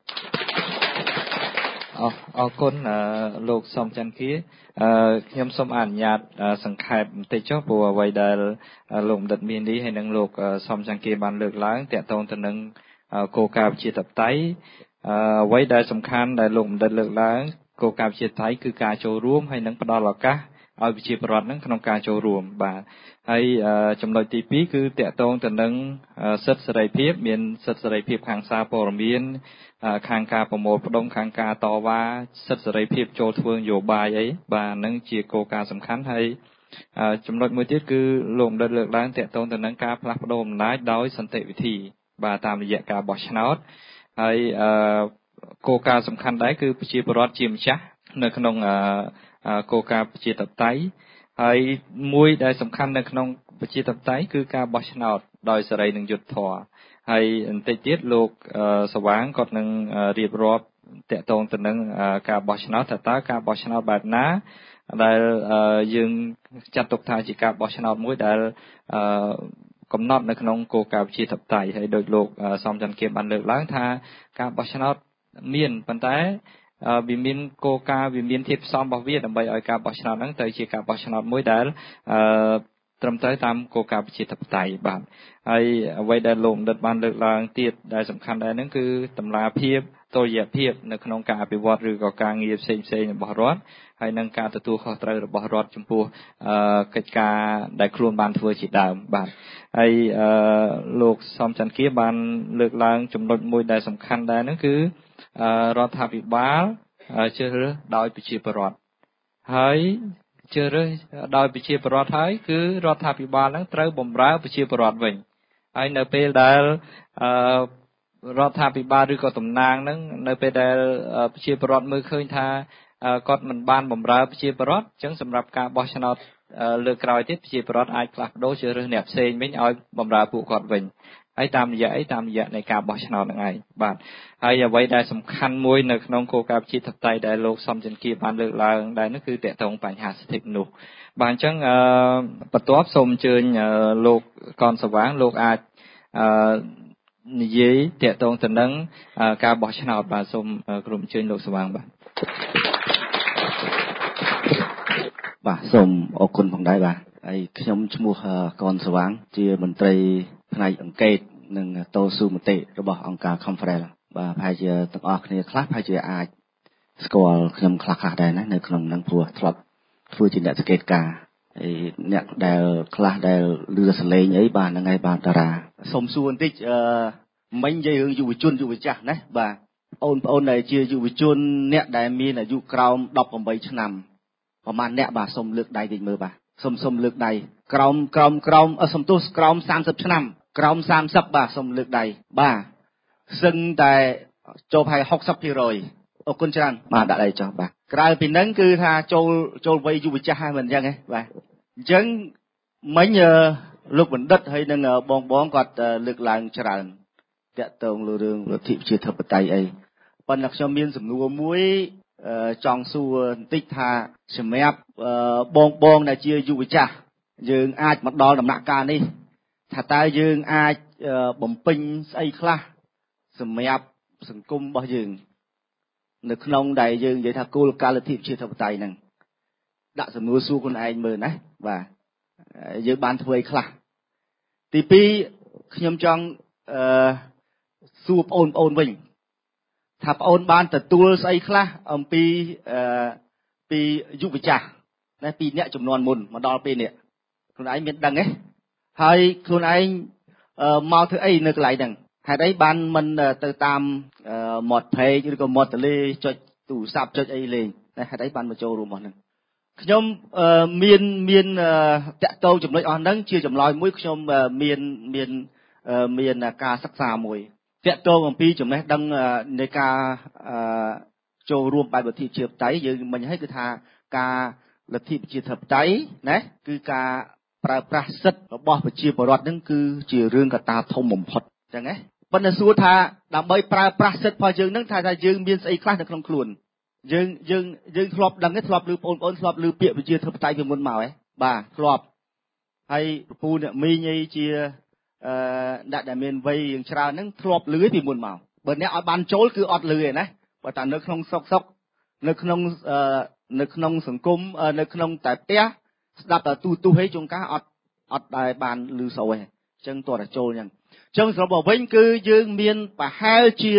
អរគុណលោកសំច័ន្ទគាខ្ញុំសូមអនុញ្ញាតសង្ខេបបន្តិចចុះព្រោះអ្វីដែលលោកបណ្ឌិតមាននេះហើយនិងលោកសំច័ន្ទគាបានលើកឡើងតាក់ទងទៅនឹងគោលការណ៍ប្រជាធិបតេយ្យអ្វីដែលសំខាន់ដែលលោកបណ្ឌិតលើកឡើងគោលការណ៍ប្រជាធិបតេយ្យគឺការចូលរួមហើយនិងផ្ដល់ឱកាសឲ្យប្រជាពលរដ្ឋនឹងក្នុងការចូលរួមបាទហើយចំណុចទី2គឺតាក់ទងទៅនឹងសិទ្ធិសេរីភាពមានសិទ្ធិសេរីភាពខាងសារព័ត៌មានខាងការប្រមូលផ្ដុំខាងការតវ៉ាសិទ្ធិសេរីភាពចូលធ្វើនយោបាយអីបាទហ្នឹងជាគោលការណ៍សំខាន់ហើយចំណុចមួយទៀតគឺលោកបណ្ឌិតលើកឡើងតាក់ទងទៅនឹងការផ្លាស់ប្ដូរអំណាចដោយសន្តិវិធីបាទតាមរយៈការបោះឆ្នោតហើយគោលការណ៍សំខាន់ដែរគឺប្រជាពលរដ្ឋជាម្ចាស់នៅក្នុងគោលការណ៍ប្រជាធិបតេយ្យហើយមួយដែលសំខាន់នៅក្នុងប្រជាធិបតេយ្យគឺការបោះឆ្នោតដោយសេរីនិងយុត្តិធម៌ហើយបន្តិចទៀតលោកសវាងគាត់នឹងរៀបរាប់តាក់ទងទៅនឹងការបោះឆ្នោតថាតើការបោះឆ្នោតបែបណាដែលយើងចាត់ទុកថាជាការបោះឆ្នោតមួយដែលកំណត់នៅក្នុងគោលការណ៍ប្រជាធិបតេយ្យហើយដោយលោកសំច័ន្ទគាបានលើកឡើងថាការបោះឆ្នោតមានប៉ុន្តែវាមានគោលការណ៍វាមានធាតុផ្សំរបស់វាដើម្បីឲ្យការបោះឆ្នោតហ្នឹងទៅជាការបោះឆ្នោតមួយដែលត្រឹមត្រូវតាមគោលការណ៍ប្រជាធិបតេយ្យបាទហើយអ្វីដែលលោកបណ្ឌិតបានលើកឡើងទៀតដែលសំខាន់ដែរហ្នឹងគឺតម្លាភាពតុល្យភាពនៅក្នុងការអភិវឌ្ឍឬក៏ការងារផ្សេងៗរបស់រដ្ឋហើយនឹងការទទួលខុសត្រូវរបស់រដ្ឋចំពោះកិច្ចការដែលខ្លួនបានធ្វើជាដើមបាទហើយលោកសំច័ន្ទគាបានលើកឡើងចំណុចមួយដែលសំខាន់ដែរហ្នឹងគឺរដ្ឋាភិបាលជ្រើសរើសដោយប្រជាពលរដ្ឋហើយជ្រើសរើសដោយប្រជាពលរដ្ឋហើយគឺរដ្ឋាភិបាលហ្នឹងត្រូវបម្រើប្រជាពលរដ្ឋវិញហើយនៅពេលដែលរដ្ឋាភិបាលឬក៏តំណាងហ្នឹងនៅពេលដែលប្រជាពលរដ្ឋមើលឃើញថាគាត់មិនបានបម្រើប្រជាពលរដ្ឋអញ្ចឹងសម្រាប់ការបោះឆ្នោតលើកក្រោយទៀតប្រជាពលរដ្ឋអាចផ្លាស់ប្ដូរជ្រើសរើសអ្នកផ្សេងវិញឲ្យបម្រើពួកគាត់វិញហើយតាមរយៈនៃការបោះឆ្នោតហ្នឹងឯងបាទហើយអ្វីដែលសំខាន់មួយនៅក្នុងគោលការណ៍ប្រជាធិបតេយ្យដែលលោកសំច័ន្ទគាបានលើកឡើងដែរនោះគឺតាក់ទងបញ្ហាសិទ្ធិមនុស្សបាទអញ្ចឹងបន្ទាប់សូមអញ្ជើញលោកកនសវាងលោកអាចនិយាយតាក់ទងទៅនឹងការបោះឆ្នោតបាទសូមក្រុមអញ្ជើញលោកសវាងបាទសូមអរគុណផងដែរបាទហើយខ្ញុំឈ្មោះកនសវាងជាមន្ត្រីផ្នែកអង្កេតនិងតស៊ូមតិរបស់អង្គការ Conference បាទប្រហែលជាទាំងអស់គ្នាខ្លះប្រហែលជាអាចស្គាល់ខ្ញុំខ្លះដែរណានៅក្នុងនឹងព្រោះធ្លាប់ធ្វើជាអ្នកសង្កេតការណ៍ហើយអ្នកដែលខ្លះដែលលឺសលេងអីបាទហ្នឹងហើយបាទតារាសូមសួរបន្តិចមិញនិយាយរឿងយុវជនយុវចាស់ណាបាទបងប្អូនដែលជាយុវជនអ្នកដែលមានអាយុក្រោម18ឆ្នាំប្រហែលអ្នកបាទសូមលើកដៃតិចមើលបាទសូមលើកដៃក្រោមសំទោសក្រោម30ឆ្នាំក្រោម30បាទសូមលើកដៃបាទសឹងតែចូលប្រហែល 60% អរគុណច្រើនបាទដាក់ដៃចុះបាទក្រៅពីហ្នឹងគឺថាចូលវ័យយុវចាស់ហើយមិនអញ្ចឹងទេបាទអញ្ចឹងមិញលោកបណ្ឌិតហើយនឹងបងគាត់លើកឡើងច្រើនតាក់ទងលើរឿងលទ្ធិប្រជាធិបតេយ្យអីប៉ុន្តែខ្ញុំមានសំណួរមួយចង់សួរបន្តិចថាសម្រាប់បងដែលជាយុវចាស់យើងអាចមកដល់ដំណាក់កាលនេះថាតើយើងអាចបំពេញស្អីខ្លះសម្រាប់សង្គមរបស់យើងនៅក្នុងដែលយើងនិយាយថាគោលការណ៍លទ្ធិប្រជាធិបតេយ្យហ្នឹងដាក់សំណួរសួរខ្លួនឯងមើលណាបាទយើងបានធ្វើអីខ្លះទី2ខ្ញុំចង់សួរបងប្អូនវិញថាបងប្អូនបានទទួលស្អីខ្លះអំពីយុវចាស់ណាពីអ្នកចំនួនមុនមកដល់ពេលនេះខ្លួនឯងមានដឹងទេហើយខ្លួនឯងមកធ្វើអីនៅកន្លែងហ្នឹងហេតុអីបានមិនទៅតាមមាត់ពេកឬក៏មាត់ទលេចុចទូរស័ព្ទចុចអីលេងហេតុអីបានមកចូលរួមរបស់ហ្នឹងខ្ញុំមានតាក់ទងចំណុចអស់ហ្នឹងជាចម្លើយមួយខ្ញុំមានការសិក្សាមួយតាក់ទងអំពីចំណេះដឹងនៃការចូលរួមបែបលទ្ធិប្រជាធិបតេយ្យយើងមិញឲ្យគឺថាការលទ្ធិប្រជាធិបតេយ្យណាគឺការប្រើប្រាស់សិទ្ធិរបស់ប្រជាពលរដ្ឋហ្នឹងគឺជារឿងកត្តាធំបំផុតអញ្ចឹងណាប៉ុន្តែសួរថាដើម្បីប្រើប្រាស់សិទ្ធិរបស់យើងហ្នឹងថាយើងមានស្អីខ្លះនៅក្នុងខ្លួនយើងធ្លាប់ដឹងទេធ្លាប់ឮបងប្អូនធ្លាប់ឮពាក្យប្រជាធិបតេយ្យពីមុនមកហ៎បាទធ្លាប់ហើយពូអ្នកមីងអីជាអ្នកដែលមានវ័យយ៉ាងច្រើនហ្នឹងធ្លាប់ឮពីមុនមកបើអ្នកឲ្យបានចូលគឺអត់ឮទេណាបើតែនៅក្នុងសុកនៅក្នុងសង្គមនៅក្នុងតែផ្ទះស្ដាប់តែទូហីជួនកាលអត់ដែលបានឮសូរទេអញ្ចឹងតោះតែចូលអញ្ចឹងសរុបមកវិញគឺយើងមានប្រហែលជា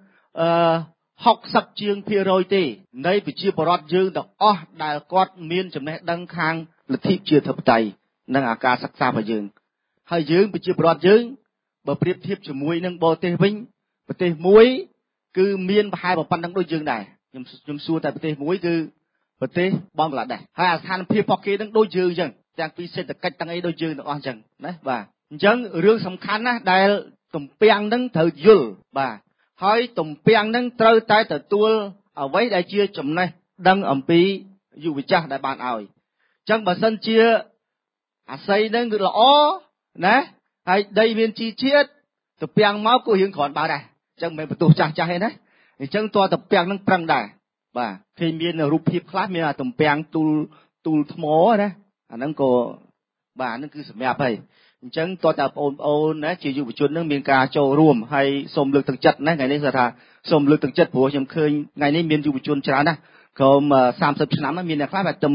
60 ជាង%ទេនៃប្រជាពលរដ្ឋយើងទាំងអស់ដែលគាត់មានចំណេះដឹងខាងលទ្ធិប្រជាធិបតេយ្យនិងអាការសិក្សារបស់យើងហើយយើងប្រជាពលរដ្ឋយើងបើប្រៀបធៀបជាមួយនឹងបរទេសវិញប្រទេសមួយគឺមានប្រហែលប៉ុណ្ណឹងដូចយើងដែរខ្ញុំសួរតែប្រទេសមួយគឺប្រទេសបង់ក្លាដេសហើយអាស្ថានភាពរបស់គេនឹងដូចយើងអញ្ចឹងទាំងពីសេដ្ឋកិច្ចទាំងអីដូចយើងទាំងអស់អញ្ចឹងណាបាទអញ្ចឹងរឿងសំខាន់ណាស់ដែលទំពាំងនឹងត្រូវយល់បាទហើយទំពាំងនឹងត្រូវតែទទួលអ្វីដែលជាចំណេះដឹងអំពីយុវចាស់ដែលបានឲ្យអញ្ចឹងបើសិនជាអាស័យនឹងល្អណាហើយដីមានជីជាតិទំពាំងមកក៏យើងគ្រាន់បើដែរអញ្ចឹងមិនមែនបន្ទោសចាស់ទេណាអញ្ចឹងតើទំពាំងនឹងប្រឹងដែរបាទគេមានរូបភាពខ្លះមានអាទំពាំងទូលថ្មណាអាហ្នឹងក៏បាទហ្នឹងគឺសម្រាប់ហើយអញ្ចឹងតើតើបងប្អូនណាជាយុវជននឹងមានការចូលរួមហើយសូមលើកទឹកចិត្តណាថ្ងៃនេះគាត់ថាសូមលើកទឹកចិត្តព្រោះខ្ញុំឃើញថ្ងៃនេះមានយុវជនច្រើនណាស់ក្រុម30 ឆ្នាំមានអ្នកខ្លះតែទៅ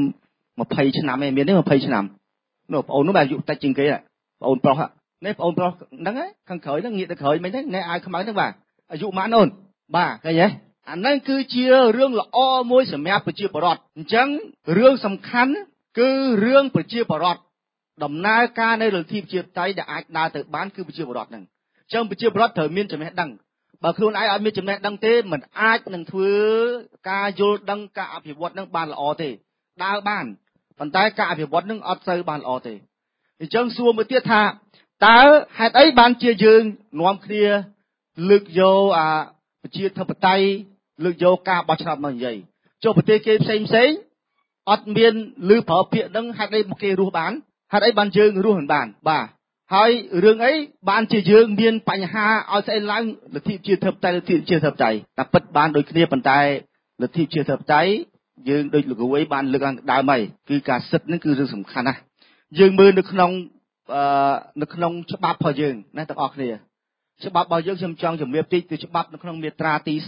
20 ឆ្នាំឯងមានទេ20 ឆ្នាំនោះបងប្អូននោះបែរយុតិចជាងគេបងប្អូនប្រុសនេះបងប្អូនប្រុសហ្នឹងខាងក្រោយហ្នឹងងាកទៅក្រោយមិញហ្នឹងណែអាយខ្មៅហ្នឹងបាទអាយុម៉ានអូនបាទឃើញទេអាហ្នឹងគឺជារឿងល្អមួយសម្រាប់ប្រជាពលរដ្ឋអញ្ចឹងរឿងសំខាន់គឺរឿងប្រជាពលរដ្ឋដំណើរការនៅលទ្ធិប្រជាធិបតេយ្យដែលអាចដើរទៅបានគឺប្រជាពលរដ្ឋហ្នឹងអញ្ចឹងប្រជាពលរដ្ឋត្រូវមានចំណេះដឹងបើខ្លួនឯងអត់មានចំណេះដឹងទេមិនអាចនឹងធ្វើការយល់ដឹងការអភិវឌ្ឍនឹងបានល្អទេដើរបានប៉ុន្តែការអភិវឌ្ឍនឹងអត់សូវបានល្អទេអញ្ចឹងសួរមួយទៀតថាតើហេតុអីបានជាយើងនាំគ្នាលើកយកប្រជាធិបតេយ្យលើកយកការបោះឆ្នោតមកនិយាយចុះប្រទេសគេផ្សេងអត់មានឬប្រើពាក្យហ្នឹងហេតុអីមកគេរស់បានហេតុអីបានយើងរស់មិនបានបាទហើយរឿងអីបានជាយើងមានបញ្ហាឲ្យស្អីឡើងលទ្ធិប្រជាធិបតេយ្យតែពិតបានដូចគ្នាប៉ុន្តែលទ្ធិប្រជាធិបតេយ្យយើងដូចលោកគ្រូអីបានលើកឡើងដើមហើយគឺការសិទ្ធិហ្នឹងគឺរឿងសំខាន់ណាស់យើងមើលនៅក្នុងច្បាប់របស់យើងណាទាំងអស់គ្នាច្បាប់របស់យើងខ្ញុំចង់ជំរាបតិចគឺច្បាប់នៅក្នុងមាត្រាទី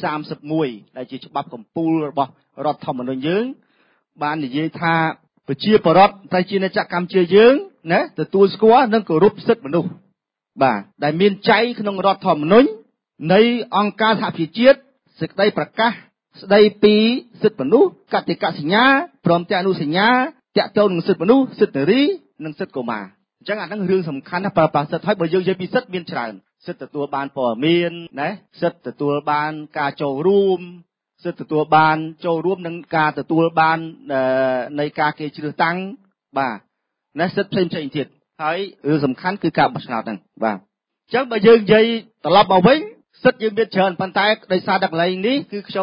31ដែលជាច្បាប់កម្ពុជារបស់រដ្ឋធម្មនុញ្ញយើងបាននិយាយថាប្រជាពលរដ្ឋប្រជាជនកម្ពុជាយើងណាទទួលស្គាល់និងគោរពសិទ្ធិមនុស្សបាទដែលមានចែងក្នុងរដ្ឋធម្មនុញ្ញនៃអង្គការសហប្រជាជាតិសេចក្តីប្រកាសស្តីពីសិទ្ធិមនុស្សកតិកសញ្ញាព្រមទាំងអនុសញ្ញាតាក់ទងនឹងសិទ្ធិមនុស្សសិទ្ធិនារីនិងសិទ្ធិកុមារអញ្ចឹងអាហ្នឹងរឿងសំខាន់ណាស់ប្រើប្រាស់សិទ្ធិហើយបើយើងនិយាយពីសិទ្ធិមានច្រើនសិទ្ធិទទួលបានព័ត៌មានណាសិទ្ធិទទួលបានការចូលរួមសិទ្ធិទទួលបានចូលរួមនឹងការទទួលបាននៃការគេជ្រើសតាំងបាទណាសិទ្ធិផ្សេងទៀតហើយរឿងសំខាន់គឺការបោះឆ្នោតហ្នឹងបាទអញ្ចឹងបើយើងនិយាយត្រឡប់មកវិញសិទ្ធិយើងមានច្រើនប៉ុន្តែដោយសារតែកន្លែងនេះគឺខ្ញុំ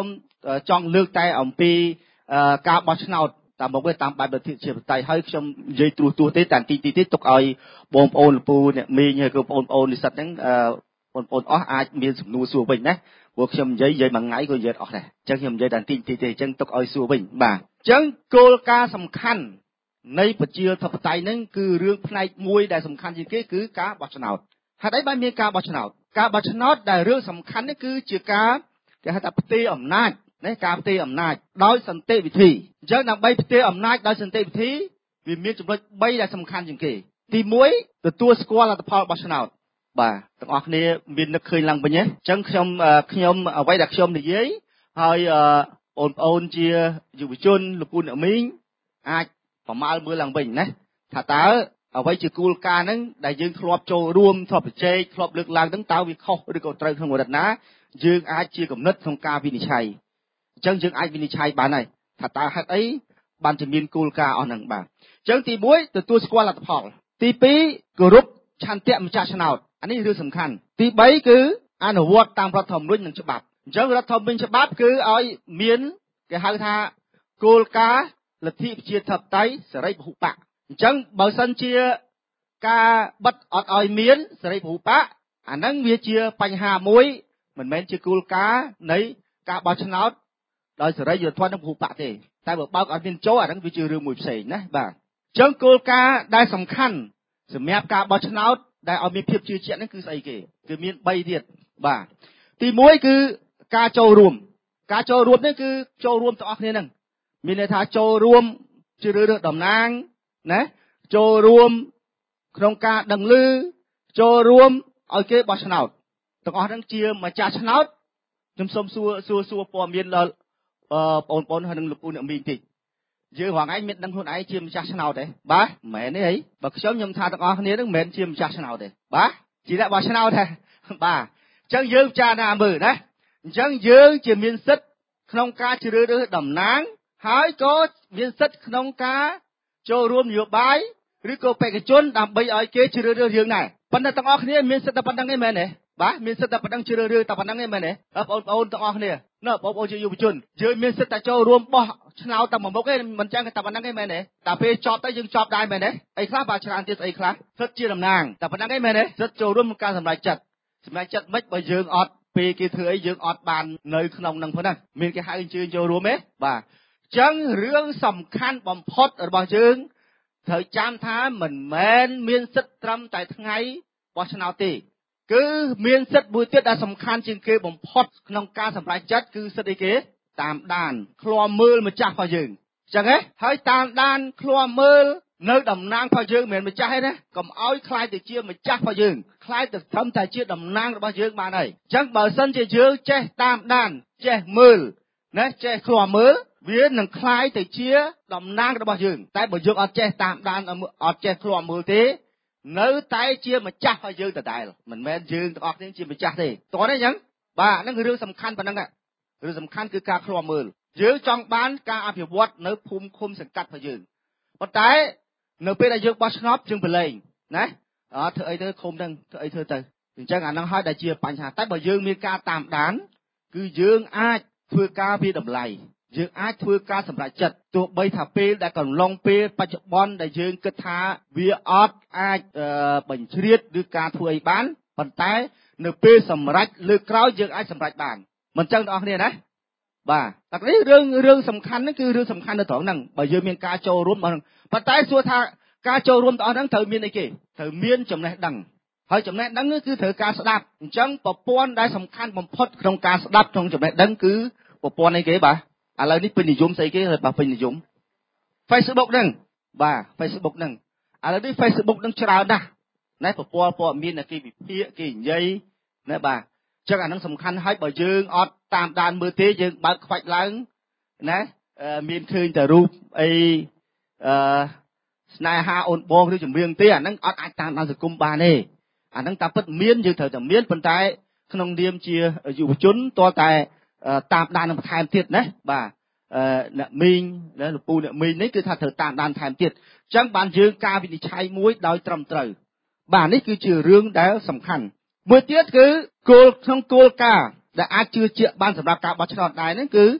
ចង់លើកតែអំពីការបោះឆ្នោតតាមមកតាមបែបលទ្ធិប្រជាធិបតេយ្យហើយខ្ញុំនិយាយទូទៅទេតែទីទុកឲ្យបងប្អូនលពូអ្នកមីងហើយក៏បងប្អូននិស្សិតហ្នឹងបងប្អូនអស់អាចមានសំណួរសួរវិញណាព្រោះខ្ញុំនិយាយមួយថ្ងៃក៏និយាយអស់ដែរអញ្ចឹងខ្ញុំនិយាយតែទីទេអញ្ចឹងទុកឲ្យសួរវិញបាទអញ្ចឹងគោលការណ៍សំខាន់នៃប្រជាធិបតេយ្យហ្នឹងគឺរឿងផ្នែកមួយដែលសំខាន់ជាងគេគឺការបោះឆ្នោតហេតុអីបានមានការបោះឆ្នោតដែលរឿងសំខាន់នេះគឺជាការគេហៅថាផ្ទេរអំណាចណាការផ្ទេរអំណាចដោយសន្តិវិធីអញ្ចឹងដើម្បីផ្ទេរអំណាចដោយសន្តិវិធីវាមានចំណុច3ដែលសំខាន់ជាងគេទី1ទទួលស្គាល់លទ្ធផលបោះឆ្នោតបាទទាំងអស់គ្នាមាននឹកឃើញឡើងវិញទេអញ្ចឹងខ្ញុំអ្វីដែលខ្ញុំនិយាយហើយបងប្អូនជាយុវជនលោកពូអ្នកមីងអាចប្រមាលមើលឡើងវិញណាថាតើអ្វីជាគោលការណ៍ហ្នឹងដែលយើងធ្លាប់ចូលរួមធ្លាប់ប្រជែកធ្លាប់លើកឡើងហ្នឹងតើវាខុសឬក៏ត្រូវក្នុងកម្រិតណាយើងអាចជាគំនិតក្នុងការវិនិច្ឆ័យអញ្ចឹងយើងអាចវិនិច្ឆ័យបានហើយថាតើហេតុអីបានជាមានគោលការណ៍អស់ហ្នឹងបាទអញ្ចឹងទី1ទទួលស្គាល់លទ្ធផលទី2គោរពឆន្ទៈម្ចាស់ឆ្នោតអានេះរឿងសំខាន់ទី3គឺអនុវត្តតាមរដ្ឋធម្មនុញ្ញនិងច្បាប់អញ្ចឹងរដ្ឋធម្មនុញ្ញច្បាប់គឺឲ្យមានគេហៅថាគោលការណ៍លទ្ធិប្រជាធិបតេយ្យសេរីពហុបកអញ្ចឹងបើសិនជាការបិទអត់ឲ្យមានសេរីពហុបកអាហ្នឹងវាជាបញ្ហាមួយមិនមែនជាគោលការណ៍នៃការបោះឆ្នោតដោយសេរីយុត្តិធម៌និងពហុបកទេតែបើបើកអត់មានចូលអាហ្នឹងវាជារឿងមួយផ្សេងណាបាទអញ្ចឹងគោលការណ៍ដែលសំខាន់សម្រាប់ការបោះឆ្នោតដែលឲ្យមានភាពជឿជាក់ហ្នឹងគឺស្អីគេគឺមាន3ទៀតបាទទី1គឺការចូលរួមនេះគឺចូលរួមទាំងអស់គ្នាហ្នឹងមានន័យថាចូលរួមជ្រើសរើសតំណាងណាចូលរួមក្នុងការដឹងឮចូលរួមឲ្យគេបោះឆ្នោតទាំងអស់ហ្នឹងជាម្ចាស់ឆ្នោតខ្ញុំសូមសួរព័ត៌មានដល់បងប្អូនហើយនឹងលោកពូអ្នកមីងតិចយើងរងឯងមានដឹងខ្លួនឯងជាម្ចាស់ឆ្នោតទេបាទមិនមែនទេហីបើខ្ញុំថាទាំងអស់គ្នាហ្នឹងមិនមែនជាម្ចាស់ឆ្នោតទេបាទជាអ្នកបោះឆ្នោតទេបាទអញ្ចឹងយើងពិចារណាមើលណាអញ្ចឹងយើងជាមានសិទ្ធិក្នុងការជ្រើសរើសតំណាងហើយក៏មានសិទ្ធិក្នុងការចូលរួមនយោបាយឬក៏បេក្ខជនដើម្បីឲ្យគេជ្រើសរើសយើងដែរប៉ុន្តែទាំងអស់គ្នាមានសិទ្ធិតែប៉ុណ្្នឹងឯងមែនទេបាទមានសិទ្ធិតែប៉ុណ្្នឹងជ្រើសរើសតែប៉ុណ្្នឹងឯងមែនទេបងប្អូនទាំងអស់គ្នាណាបងប្អូនជាយុវជនយើងមានសិទ្ធិតែចូលរួមបោះឆ្នោតតែមួយមុខឯងមិនចឹងតែប៉ុណ្្នឹងឯងមែនទេតែពេលចប់ទៅយើងចប់ដែរមែនទេអីខ្លះបាទច្រើនទៀតស្អីខ្លះសិទ្ធិជាតំណាងតែប៉ុណ្្នឹងឯងមែនទេសិទ្ធិចូលរួមក្នុងការសម្រេចចិត្តមិនបើយើងអត់ពេលគេធ្វើអីយើងអត់បាននៅក្នុងនឹងផងណាមានគេហៅអញ្ជើញចូលរួមទេបាទអញ្ចឹងរឿងសំខាន់បំផុតរបស់យើងត្រូវចាំថាមិនមែនមានសិទ្ធិត្រឹមតែថ្ងៃបោះឆ្នោតទេគឺមានសិទ្ធិមួយទៀតដែលសំខាន់ជាងគេបំផុតក្នុងការសម្រេចចិត្តគឺសិទ្ធិអីគេតាមដានឃ្លាំមើលម្ចាស់របស់យើងអញ្ចឹងហ៎ហើយតាមដានឃ្លាំមើលនៅតំណាងរបស់យើងមិនមែនម្ចាស់ទេណាកុំឲ្យខ្លាយទៅជាម្ចាស់របស់យើងខ្លាយទៅត្រឹមតែជាតំណាងរបស់យើងបានហើយអញ្ចឹងបើសិនជាយើងចេះតាមដានចេះមើលណាចេះឃ្លាំមើលវានឹងខ្លាយទៅជាតំណាងរបស់យើងតែបើយើងអត់ចេះតាមដានអត់ចេះឃ្លាំមើលទេនៅតែជាម្ចាស់របស់យើងដដែលមិនមែនយើងទាំងអស់គ្នាជាម្ចាស់ទេតោះទេអញ្ចឹងបាទហ្នឹងគឺរឿងសំខាន់ប៉ុណ្ណឹងរឿងសំខាន់គឺការឃ្លាំមើលយើងចង់បានការអភិវឌ្ឍនៅភូមិឃុំសង្កាត់របស់យើងប៉ុន្តែនៅពេលដែលយើងបោះឆ្នោតយើងប្រឡែងណាធ្វើអីទៅឃុំហ្នឹងធ្វើអីធ្វើទៅអញ្ចឹងអាហ្នឹងហើយដែលជាបញ្ហាតែបើយើងមានការតាមដានគឺយើងអាចធ្វើការវាតម្លៃយើងអាចធ្វើការសម្រេចចិត្តទោះបីថាពេលដែលកន្លងពេលបច្ចុប្បន្នដែលយើងគិតថាវាអត់អាចបញ្ជ្រាបឬការធ្វើអីបានប៉ុន្តែនៅពេលសម្រេចលើកក្រោយយើងអាចសម្រេចបានមិនចឹងបងប្អូនណាបាទតែនេះរឿងសំខាន់ហ្នឹងគឺរឿងសំខាន់នៅត្រង់ហ្នឹងបើយើងមានការចូលរួមប៉ុន្តែសួរថាការចូលរួមទាំងអស់ហ្នឹងត្រូវមានអីគេត្រូវមានចំណេះដឹងហើយចំណេះដឹងគឺត្រូវការស្ដាប់អញ្ចឹងប្រព័ន្ធដែលសំខាន់បំផុតក្នុងការស្ដាប់ក្នុងចំណេះដឹងគឺប្រព័ន្ធអីគេបាទឥឡូវនេះពេញនិយមស្អីគេបាទពេញនិយម Facebook ហ្នឹងបាទ Facebook ហ្នឹងឥឡូវនេះ Facebook ហ្នឹងច្រើនណាស់ណែប្រព័ន្ធព័ត៌មានគេវិភាគគេនិយាយណាបាទអញ្ចឹងអាហ្នឹងសំខាន់ហើយបើយើងអត់តាមដានមើលទេយើងបើកខ្វាច់ឡើងណាមានឃើញតែរូបអីស្នេហាអូនបងឬចម្រៀងទេអាហ្នឹងអត់អាចតាមដានសង្គមបានទេអាហ្នឹងតាមពិតមានយើងត្រូវតែមានប៉ុន្តែក្នុងនាមជាយុវជនតើតែតាមដាននឹងបន្ថែមទៀតណាបាទអ្នកមីងណាលោកពូអ្នកមីងនេះគឺថាត្រូវតាមដានថែមទៀតអញ្ចឹងបានយើងការវិនិច្ឆ័យមួយដោយត្រឹមត្រូវបាទនេះគឺជារឿងដែលសំខាន់មួយទៀតគឺក្នុងគោលការណ៍ដែលអាចជឿជាក់បានសម្រាប់ការបោះឆ្នោតដែរហ្នឹងគឺ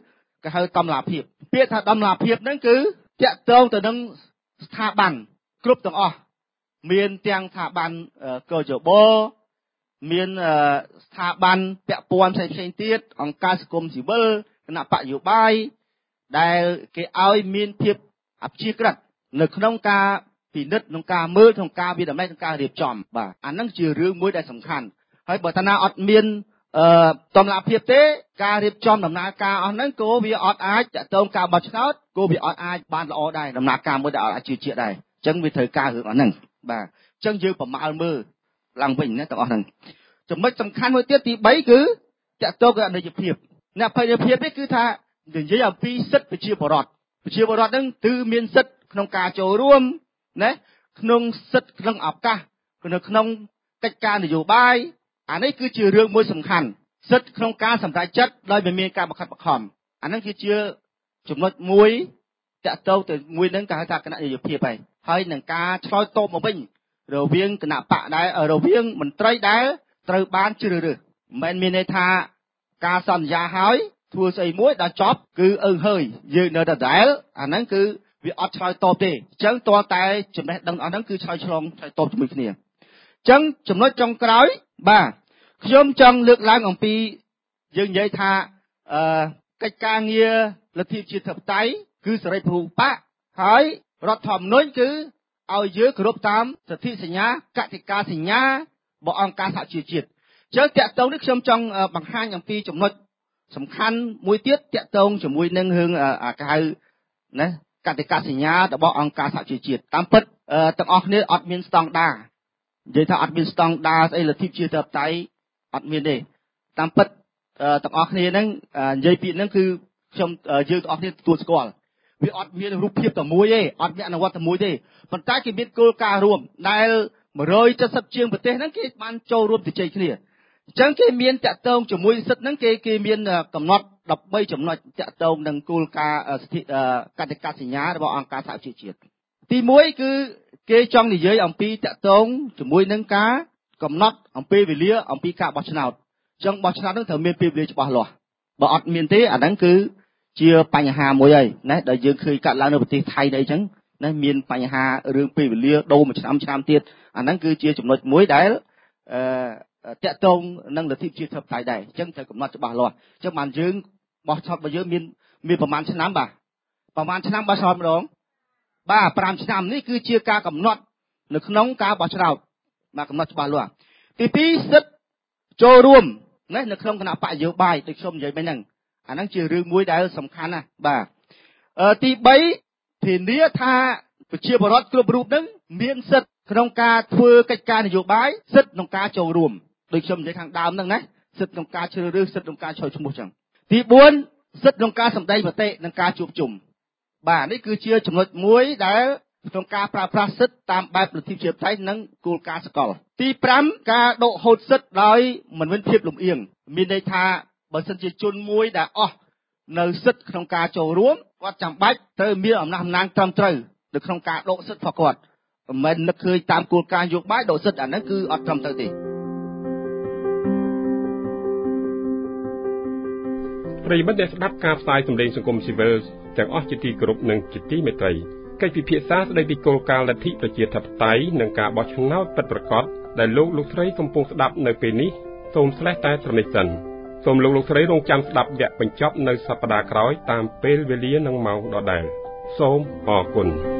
គេហៅតម្លាភាពពាក្យថាតម្លាភាពហ្នឹងគឺតាក់ទងទៅនឹងស្ថាប័នគ្រប់ទាំងអស់មានទាំងស្ថាប័នកោជបមានស្ថាប័នពាក់ព័ន្ធផ្សេងៗទៀតអង្គការសង្គមស៊ីវិលគណៈបកនយោបាយដែលគេឲ្យមានភាពអព្យាក្រឹតនៅក្នុងការពិនិត្យក្នុងការមើលក្នុងការវិនិច្ឆ័យក្នុងការរៀបចំបាទអាហ្នឹងជារឿងមួយដែលសំខាន់ហើយបើតាណាអត់មានតម្លាភាពទេការរៀបចំដំណើរការអស់ហ្នឹងក៏វាអត់អាចតកតងការបោះឆ្នោតក៏វាអត់អាចបានល្អដែរដំណើរការមួយដែលអាចជឿជាក់ដែរអញ្ចឹងវាត្រូវការរឿងអស់ហ្នឹងបាទអញ្ចឹងយើងប្រមាលមើលឡើងវិញណាទាំងអស់ហ្នឹងចំណុចសំខាន់មួយទៀតទី3គឺតកតងกับអនិច្ចភាពអ្នកបរិភាពនេះគឺថានិយាយអំពីសិទ្ធិប្រជាពលរដ្ឋហ្នឹងគឺមានសិទ្ធិក្នុងការចូលរួមណាក្នុងសិទ្ធិក្នុងឱកាសក្នុងកិច្ចការនយោបាយអានេះគឺជារឿងមួយសំខាន់សិទ្ធិក្នុងការសម្រេចចិត្តដោយមិនមានការបង្ខិតបង្ខំអានេះគឺជាចំណុចមួយតកតទៅមួយនឹងគេហៅថាគណៈនយោបាយហើយនឹងការឆ្លើយតបមកវិញរវាងគណៈបកដែររវាងមន្ត្រីដែលត្រូវបានជ្រើសរើសមិនមានន័យថាការសន្យាហើយធ្វើស្អីមួយដល់ចប់គឺហើយយើងនៅដដែលអាហ្នឹងគឺវាអត់ឆ្លើយតបទេអញ្ចឹងតើតែចំណេះដឹងអស់ហ្នឹងគឺឆ្លើយឆ្លងឆ្លើយតបជាមួយគ្នាអញ្ចឹងចំណុចចុងក្រោយបាទខ្ញុំចង់លើកឡើងអំពីយើងនិយាយថាកិច្ចការងារលទ្ធិប្រជាធិបតេយ្យគឺសេរីពហុបកហើយរដ្ឋធម្មនុញ្ញគឺឲ្យយើងគោរពតាមសន្ធិសញ្ញាកតិកាសញ្ញារបស់អង្គការសហជីវជាតិអញ្ចឹងតកតងនេះខ្ញុំចង់បង្ហាញអំពីចំណុចសំខាន់មួយទៀតតកតងជាមួយនឹងរឿងគេហៅណាកតិកាសញ្ញារបស់អង្គការសហជីវជាតិតាមពិតទាំងអស់គ្នាអត់មានស្តង់ដារនិយាយថាអត់មានស្តង់ដារស្អីលទ្ធិប្រជាធិបតេយ្យអត់មានទេតាមពិតទាំងអស់គ្នាហ្នឹងនិយាយពីហ្នឹងគឺខ្ញុំយើងទាំងអស់គ្នាទទួលស្គាល់វាអត់មានរូបភាពតែមួយទេអត់មានអនុវត្តតែមួយទេប៉ុន្តែគេមានគោលការណ៍រួមដែល170ជាងប្រទេសហ្នឹងគេបានចូលរួមជជែកគ្នាអញ្ចឹងគេមានតាក់ទងជាមួយសិទ្ធិហ្នឹងគេមានកំណត់13ចំណុចតាក់ទងនឹងគោលការណ៍កតិកាសញ្ញារបស់អង្គការសហជីវជាតិទី1គឺគេចង់និយាយអំពីតាក់ទងជាមួយនឹងការកំណត់អំពីវេលាអំពីការបោះឆ្នោតអញ្ចឹងបោះឆ្នោតហ្នឹងត្រូវមានពេលវេលាច្បាស់លាស់បើអត់មានទេអាហ្នឹងគឺជាបញ្ហាមួយហើយណាដែលយើងឃើញកាត់ឡើងនៅប្រទេសថៃនេះអញ្ចឹងណាមានបញ្ហារឿងពេលវេលាដូរមួយឆ្នាំទៀតអាហ្នឹងគឺជាចំណុចមួយដែលតាក់ទងនឹងលទ្ធិប្រជាធិបតេយ្យដែរអញ្ចឹងត្រូវកំណត់ច្បាស់លាស់អញ្ចឹងបានយើងបោះឆ្នោតរបស់យើងមានប្រហែលឆ្នាំបាទប្រហែលឆ្នាំបោះឆ្នោតម្ដងបាទ5ឆ្នាំនេះគឺជាការកំណត់នៅក្នុងការបោះឆ្នោតបាទកំណត់ច្បាស់លាស់ទី2សិទ្ធិចូលរួមណានៅក្នុងគណៈបកនយោបាយដូចខ្ញុំនិយាយមិញហ្នឹងអាហ្នឹងជារឿងមួយដែលសំខាន់ណាស់បាទទី3ធានាថាប្រជាពលរដ្ឋគ្រប់រូបហ្នឹងមានសិទ្ធិក្នុងការធ្វើកិច្ចការនយោបាយសិទ្ធិក្នុងការចូលរួមដូចខ្ញុំនិយាយខាងដើមហ្នឹងណាសិទ្ធិក្នុងការជ្រើសរើសសិទ្ធិក្នុងការចូលឈ្មោះចឹងទី4សិទ្ធិក្នុងការសម្ដែងមតិនិងការជួបជុំបាទនេះគឺជាចំណុចមួយដែលក្នុងការប្រើប្រាស់សិទ្ធិតាមបែបលទ្ធិប្រជាធិបតេយ្យនិងគោលការណ៍សកលទី5ការដកហូតសិទ្ធិដោយមិនមានភាពលំអៀងមានន័យថាបើសិនជាជនមួយដែលអស់នៅសិទ្ធិក្នុងការចូលរួមគាត់ចាំបាច់ត្រូវមានអំណះអំណាងត្រឹមត្រូវនៅក្នុងការដកសិទ្ធិរបស់គាត់មិនមែននឹកឃើញតាមគោលការណ៍នយោបាយដកសិទ្ធិអាហ្នឹងគឺអត់ត្រឹមត្រូវទេប្រិយមិត្តដែលស្ដាប់ការផ្សាយសម្លេងសង្គមស៊ីវិលទាំងអស់ជាទីគោរពនិងជាទីមេត្រីកិច្ចពិភាក្សាស្ដីពីគោលការណ៍លទ្ធិប្រជាធិបតេយ្យនិងការបោះឆ្នោតពិតប្រាកដដែលលោកស្រីកំពុងស្ដាប់នៅពេលនេះសូមតែត្រឹមនេះសិនសូមលោកស្រីរងចាំស្ដាប់វគ្គបញ្ចប់នៅសប្តាហ៍ក្រោយតាមពេលវេលានិងម៉ោងដដែលសូមអរគុណ